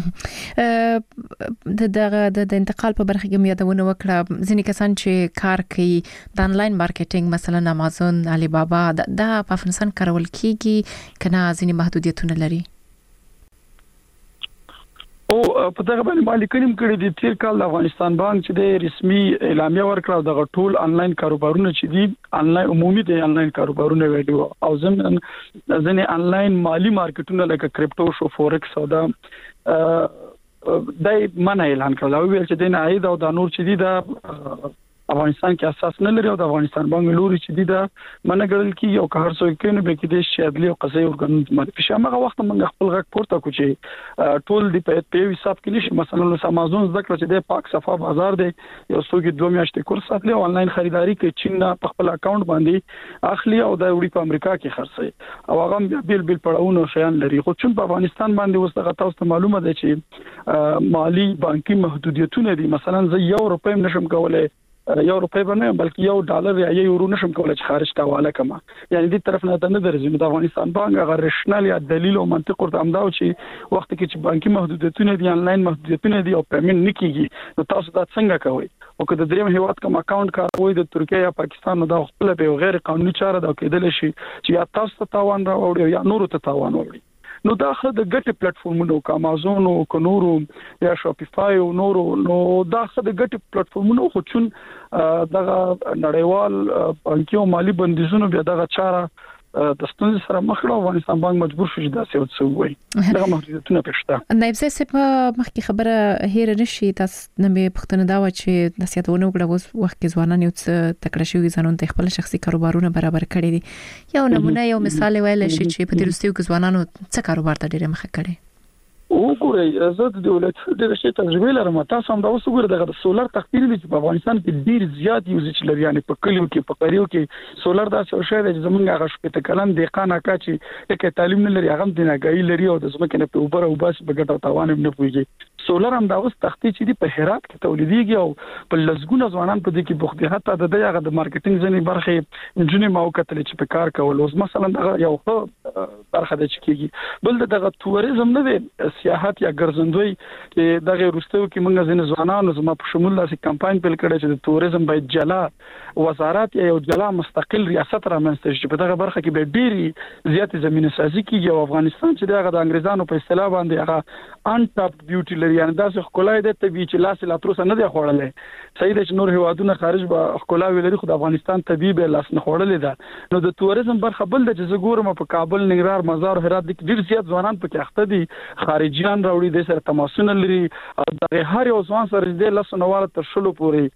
[SPEAKER 2] د دغه د انتقال په برخه کې یادونه وکړه، ځینې کسان چې کار کوي د انلاین مارکیټینګ مثلا امازون، علی بابا، دا په افغانستان کارول کیږي کنه ځینې محدودیتونه لري؟
[SPEAKER 4] او په دغه باندې مالي کلم کړي دي تیر کال د افغانستان بانک چې د رسمي اعلامیه ورکړه دغه ټول انلاین کاروبارونه چې دي انلاین عمومي دي انلاین کاروبارونه ویډیو او زمن ځنې انلاین مالی مارکیټونه لکه کرپټو شو فورکس او دا دای منه اعلان کړل او ویل چې د نه عاید او د نور چې دي د افغانستان کې اساس نه لري او د افغانستان بانک لوري چې دي دا منه ګڼل کیږي او که هر څوک کینو به کې د شادلي او قضایي ورګن مالي په شامه وخت موږ خپل غږ پورته کو چې ټول دی په په حساب کې نشي. مثلا له امازون ذکر چې د پاک صفه بازار دی یو څوک دوه میاشتې کورس اخلي او انلاین خریداري کوي، چین په خپل اکاونټ باندې اخلي او د وړي په امریکا کې خرڅي او هغه بیل بیل پړاوونه شیان لري. خو چون په افغانستان باندې اوس دغه تاسو ته معلومه ده چې مالی بانکي محدودیتونه دي. مثلا زه یو روپۍ نشم کولای یو روپۍ باندې بلکې یو ډالر یا یو یورو نشم کولای چې خارج ته حواله کما، یعنی دې طرف نه نه درځي. د افغانستان بانک هغه رشنل یا دلیل او منطق ورته امداو چې وخت کې چې بانکي محدودیتونه دي انلاین محدودیتونه دي او پیمنټ نکېږي نو تاسو دا څنګه کوئ؟ او که د دریم هیواد کوم اکاونټ کاروي د ترکیه یا پاکستان نو دا خپل به غیر قانوني چاره دا کېدل شي چې یا تاسو ته تاوان راوړي یا نورو ته تاوان وړي. نو دا خو د ګټې پلیټفارمونو کا امازون او کو نورو یا شاپیفای او نورو نو دا خو د ګټې پلیټفارمونو خو چون دغه نړیوال بانکي او مالی بندیزونو بیا دغه چاره د ستونزې سره مخ کړو. افغانستان بانک مجبور شو چې دا څه وڅوي دغه محدودیتونه پېښته.
[SPEAKER 2] نایب صاحب مخکې خبره هیر نشي تاسو نه به پښتنه دا و چې د سیادونه وګړه اوس وخت کې ځوانان یو څه تکړه شوي ځانون ته خپل شخصي کاروبارونه برابر کړي دي. یو نمونه یو مثال ویل شي چې په تیرستیو کې ځوانانو څه کاروبار ته ډیره مخه کړي؟
[SPEAKER 4] وګورئ زه د دولت ډېر شي تجربه لرم. تاسو هم دا اوس وګورئ دغه سولر تخفیل دي په افغانستان کې ډیر زیات یوزیج لري، یعنی په کلیو کې په قریو کې سولر دا څه شی دی چې زمونږ هغه شپه ته کلم دی قانه کا چې کې تعلیم نه لري هغه د ناګای لري او د زمکه نه په اوپر او باس په ګټه تاوان نه پويږي. سولر هم دا اوس تختی چې دی په هرات کې تولیديږي او په لزګونه ځوانان په دې کې بوخت دي. حتی د دغه د مارکیټینګ ځنې برخه انجنیر موقته چې په کار کول اوس مثلا دغه یو برخه د چکیږي. بل دغه توریزم نه دی سیاحت یا ګرځندوی چې دغه روستو کې موږ ځنې ځوانانو زما په شمول داسې کمپاین پیل کړی چې د توریزم باید جلا وزارت یا یو جلا مستقل ریاست رامنځته شي. په دغه برخه کې به ډېری زیات زمینه سازي کیږي او افغانستان چې دغه د انګریزانو په اصطلاح باندې هغه ان ټاپ بیوټي لري، یعنی داسې خلای د طبي چې لاس لا تر نه دی خوړلې. صحیح ده چې نور هیوادونه خارج به خلای لري خو د افغانستان طبي به لاس نه خوړلې ده. نو د توریزم برخه بل د چې ګورم په کابل، ننګرهار، مزار، هرات د ډیر زیات ځوانان په کې اخته دي، خارجيان راوړي د سره تماسونه لري او د هر یو ځوان سره د لسنه واله تر شلو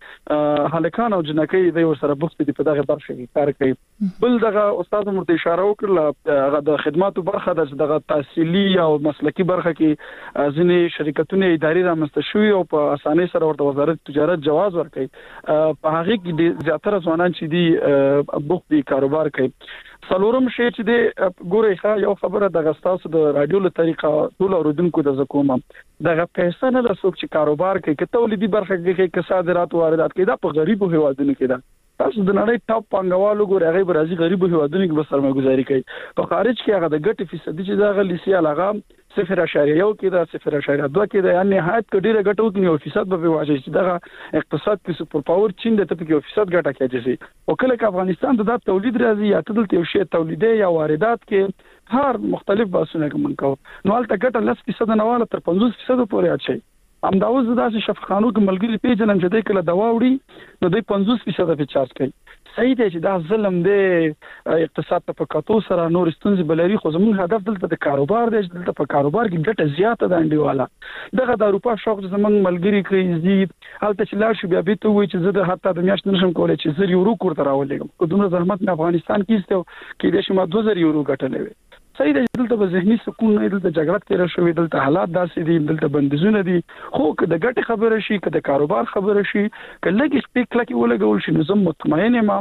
[SPEAKER 4] پورې هلکان او جنکۍ د یو سره بوخت دي په دغه برخه کې کار کوي. بل دغه استاد مرته اشاره وکړه هغه د خدماتو برخه د دغه تحصیلي او مسلکی برخه کې ځینې شرکتونه اداري رامنځته شوي او په اسانۍ سره ورته وزارت تجارت جواز ورکړي. په هغه کې زیاتره ځوانان چې دي بوخت دي کاروبار کوي. څلورم شی چې د ګوري ښه یو خبره د غستاسو د رادیو له طریقه ټول اوردونکو د زکومه دغه پیسې نه لسوک چې کاروبار کوي که تولیدي برخه کې کې صادرات واردات کوي دا په غریبو هیوادونو کې ده. تاسو د نړۍ ټاپ پنګوالو ګوري هغه برازي غریبو هیوادونو کې به سرمایه‌ګذاري کوي. په خارج کې هغه د ګټې فیصد چې دا غلیسي علاقه صفر اشاریه یو کې دا صفر اشاریه دوه کې دا یعنی نهایت کډیره ګټو کې یو فیصد به واجب چې دا اقتصاد کې سپر پاور چین د ته کې یو فیصد ګټه کوي. او کله چې افغانستان د تولید راځي یا تدل یو شی تولیدي یا واردات کې هر مختلف باسونه کوم کو نو البته ګټه لس فیصد نه والا تر پنځوس فیصد پورې اچي. هم دا اوس داسې شفاخانو کې ملګری پیژنم چې د کله دوا وړي نو د پنځوس فیصد په چارج کوي. صحیح دی چې دا ظلم دی اقتصاد ته په کتو سره نور ستونزې بلري، خو زموږ هدف دلته د کاروبار دی، دلته په کاروبار کې ګټه زیاته ده انډیواله. دغه د اروپا شوق زموږ ملګری کوي زی هلته چې لاړ شي بیا به ته وایي چې زه د حتی د میاشت نشم کولای چې زر یورو کور ته راولېږم، خو دومره زحمت نه افغانستان کې ایستو کې د شما دوه زره یورو ګټلې وي. صحیح دی دلته به ذهني سکون نه، دلته جګړه تیر شوې، دلته حالات داسې دي، دلته بندیزونه دي، خو که د ګټې خبره شي که د کاروبار خبره شي که لږ سپیک لکه ولګول شي نو زه مطمئن یم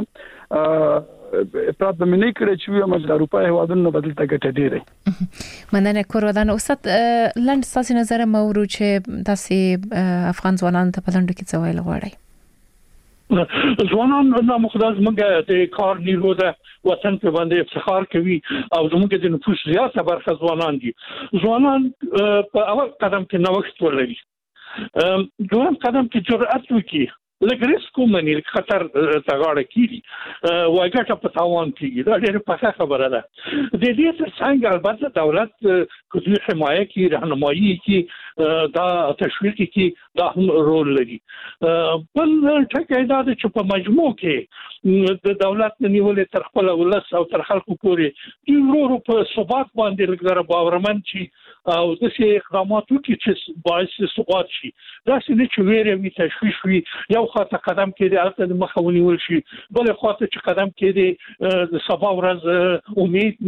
[SPEAKER 4] افراط به مې نه کړی چې وایم چې د اروپا هېوادونو به دلته ګټه ډېره.
[SPEAKER 2] مننه کورودان. استاد لنډ ستاسو نظر مورو چې داسې افغان ځوانان ته په لنډو کې څه ویل غواړئ؟
[SPEAKER 3] ځوانان نه مخداز موږ د کار نیرو ده وطن په باندې افتخار کوي او زموږ د نفوس زیاته برخه ځوانان دي. ځوانان په اول قدم کې نوښت ولري، دویم قدم کې جرأت وکړي، لږ ریسک ومني، خطر ته غاړه کېږي، وایي ګټه په تاوان کېږي. دا ډېره پخه خبره ده. د دې تر څنګ البته دولت که دوی حمایه کړي، رهنمایي کړي، دا تشویق کړي، دا هم رول لري. بل ټکی دا ده چې په مجموع کې د دولت نه نیولې تر خپل ولس او تر خلکو پورې دوی ورو ورو په ثبات باندې لږ ذره باورمن شي او داسې اقدامات وکړي چې باعث ثبات شي، داسې نه چې ویرې وي، تشویش وي، یو خواته قدم کېږي هلته د مخه ونیول شي، بلې خواته چې قدم کېږي د سبا ورځ امید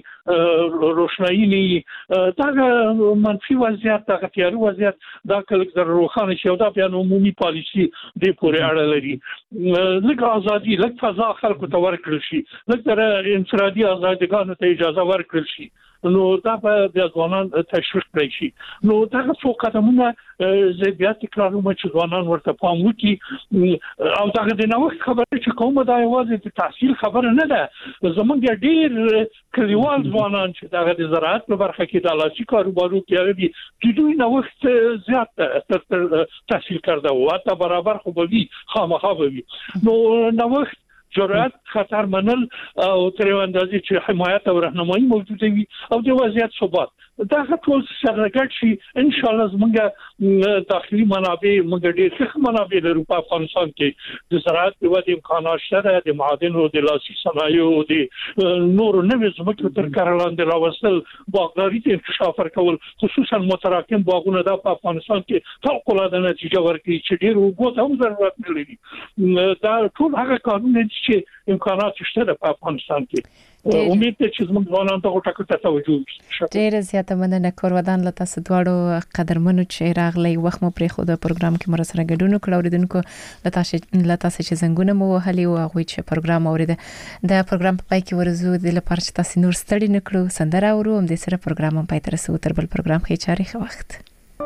[SPEAKER 3] نه روشنایي نه، دغه منفي وضعیت، دغه تیاري وضعیت دا که لږ ذره روښانه شي او دا بیا عمومي پالیسي دې پورې اړه لري. لږ ازادي، لږ فضا خلکو ته ورکړل شي، لږ ذره انفرادي ازادګانو ته اجازه ورکړل شي، نو دا به د ځوانان تشویق کړی شي. نو دغه څو قدمونه زه بیا تکراروم چې ځوانان ورته پام وکړي او دغه د نوښت خبره چې کومه دا یوازې د تحصیل خبره نه ده. زموږ ډېر کلیوال ځوانان چې دغه د زراعت په برخه کې د لاسي کاروبارو کې دي، د دوی نوښت زیات تر تحصیل کرده و حتی برابر خو به وي، خامخا به وي. نو نوښت، جرأت، خطر منل او تر یو اندازې چې حمایت او راهنمایي موجوده وي او د وضعیت ثبات، دا ټول سره ګډ شي ان شاء الله زموږ داخلي منابع، موږ ډېر ښه منابع لرو په افغانستان کې، د زراعت د ودې امکانات شته، د معادنو، د لاسي صنایعو، د نورو نوې ځمکو تر کار لاندې راوستل، باغداري ته انکشاف ورکول، خصوصا متراکم باغونه دا په افغانستان کې فوق‌العاده نتیجه ورکوي چې ډېر اوبو ته هم ضرورت نه لري. دا ټول هغه کارونه دي چې امکانات شته په افغانستان کې. امید ته چې زموږ ځوانان ته ټکو ته توجه وکړي.
[SPEAKER 2] ډېر زیاته مننه کورودان له تاسو دواړو قدرمنو چې راغلی وخت مو پرې خو د پروګرام کې مر سره ګډون وکړ. اوریدونکو له تاسو له تاسو چې زنګونه مو وهلي او هغه چې پروګرام اوریده د پروګرام په پای کې ورزو د لپاره چې تاسو نور ستړي نکړو سندره اورو هم د سره پروګرام هم پای ته رسو. تر بل پروګرام کې چاري ښه وخت.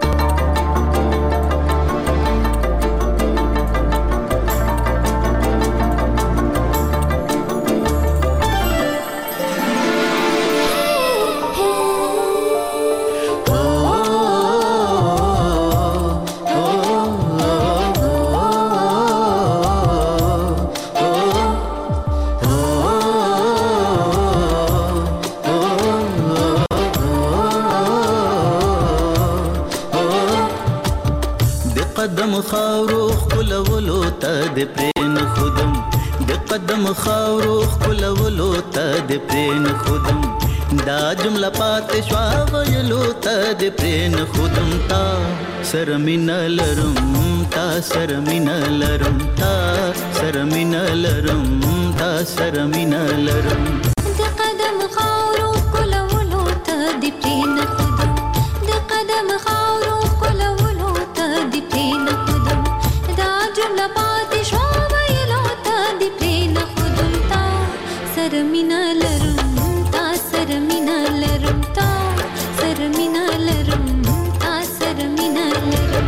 [SPEAKER 7] قدم خاورو خلولو تا د پرین خودم د قدم خاورو خلولو تا د پرین خودم دا جمله پات شوا ویلو تا د پرین خودم تا سرمین لرم تا سرمین لرم تا سرمین لرم تا سرمین لرم
[SPEAKER 8] د قدم خاورو خلولو تا د پرین خودم د قدم خاورو خلولو تا د پرین خودم دا جمله پات شوا ویلو تا د پرین خودم تا سرمین لرم تا سرمین لرم تا سرمین لرم تا سرمین لرم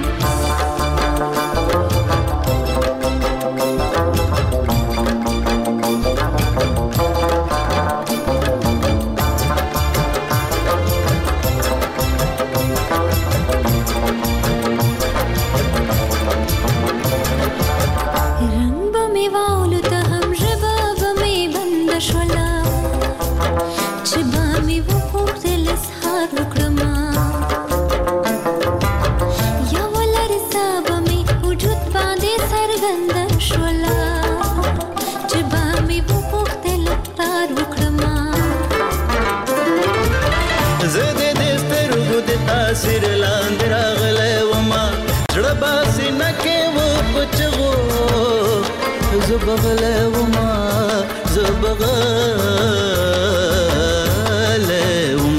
[SPEAKER 8] شولا چې با مې وخوړل اسهار وکړم
[SPEAKER 7] تاثیر لاندې راغلی وما زړه باسي نه کې و په چغو زه بغلی وما زه بغلی وم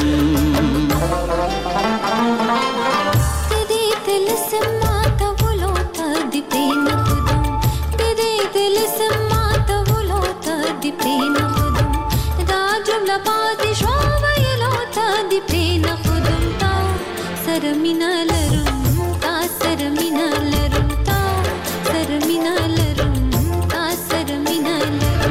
[SPEAKER 8] تدې دل سماته ولو ته دې پرې نه ښودم تدې دل سماته ولو ته دې پرې نه ښودم دا جمله پاتې شوه ویلو ته دې پرې نه ښودم تا سره مینه لرم تا سره مینه لرم تا سره مینه لرم تا سره مینه لرم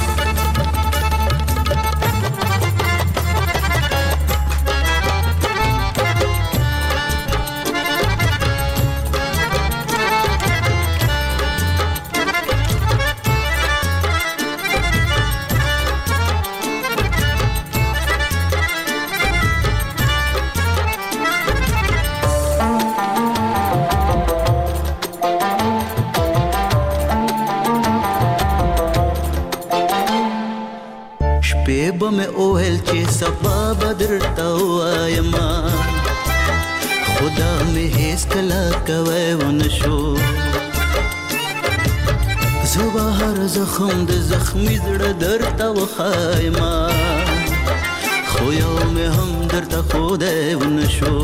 [SPEAKER 7] به مې اوهل چې سبا بدر ته وایما خدا مې هیڅ کله کوي ونشو زه به هر زخم د زخمي زړه درته وخایما خو یو مې هم درته ښودی ونشو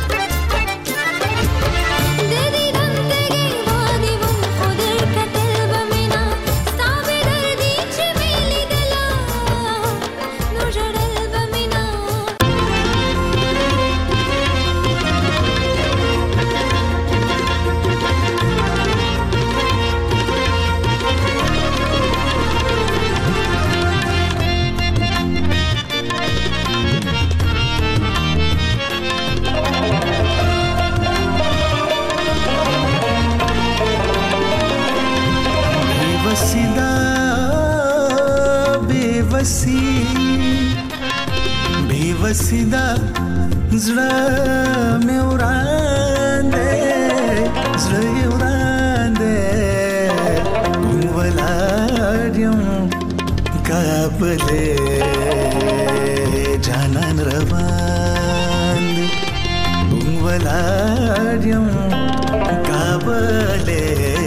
[SPEAKER 9] बेवसीदा زړه مې وران دی زړه یې وران دی ولاړ یم کابلې جانان روان دی ولاړ یم کابلې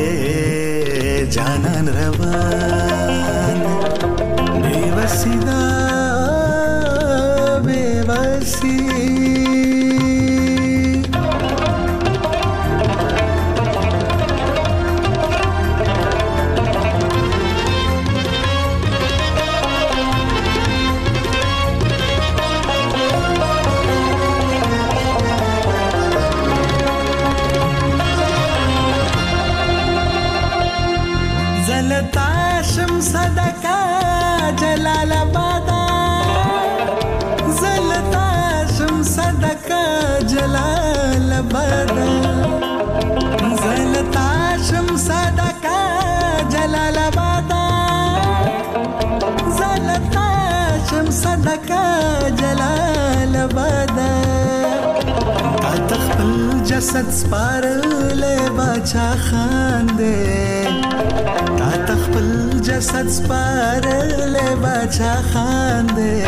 [SPEAKER 9] جانان روان دی बेवसीदा बेवसी जलता शम्स दका जलालाबाद जलता शम्स दका जलालाबाद जलता शम्स दका जलालाबाद जलता शम्स दका जलालाबाद تا تخپل جسد سپارلې باچا خان دې تا تخپل جسد سپارلې باچا خان دې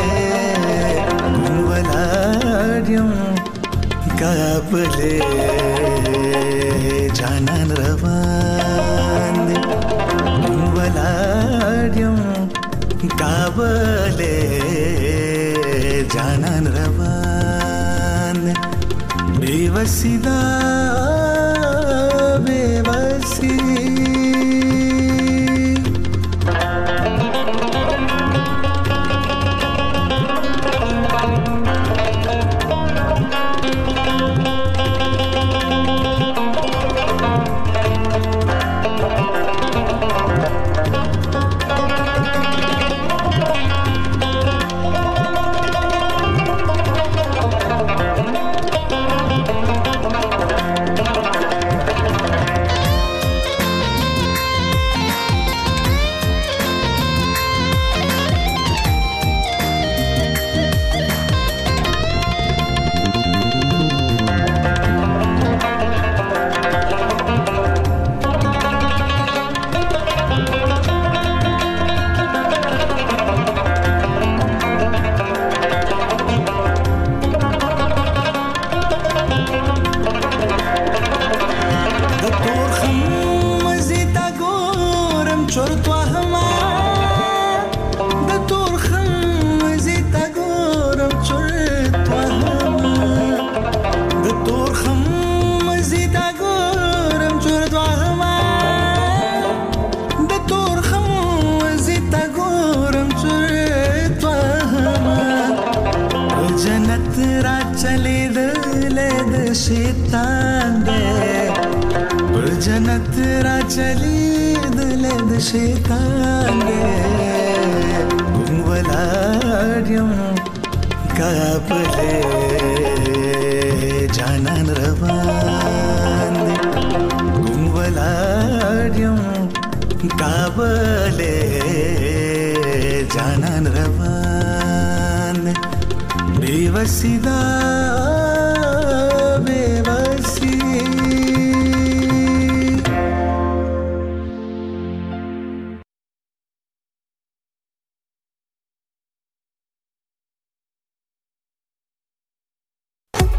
[SPEAKER 9] ولاړ یم کابلې جانان روان دې ولاړ یم کابلې جانان روان دې बेवसीदा बेवसी चली दले द शैतान दे जन्नत रा चली दले द शैतान दे गुंवलाड्यम कापले जानन रवान गुंवलाड्यम कापले जानन रवान बेवसीदा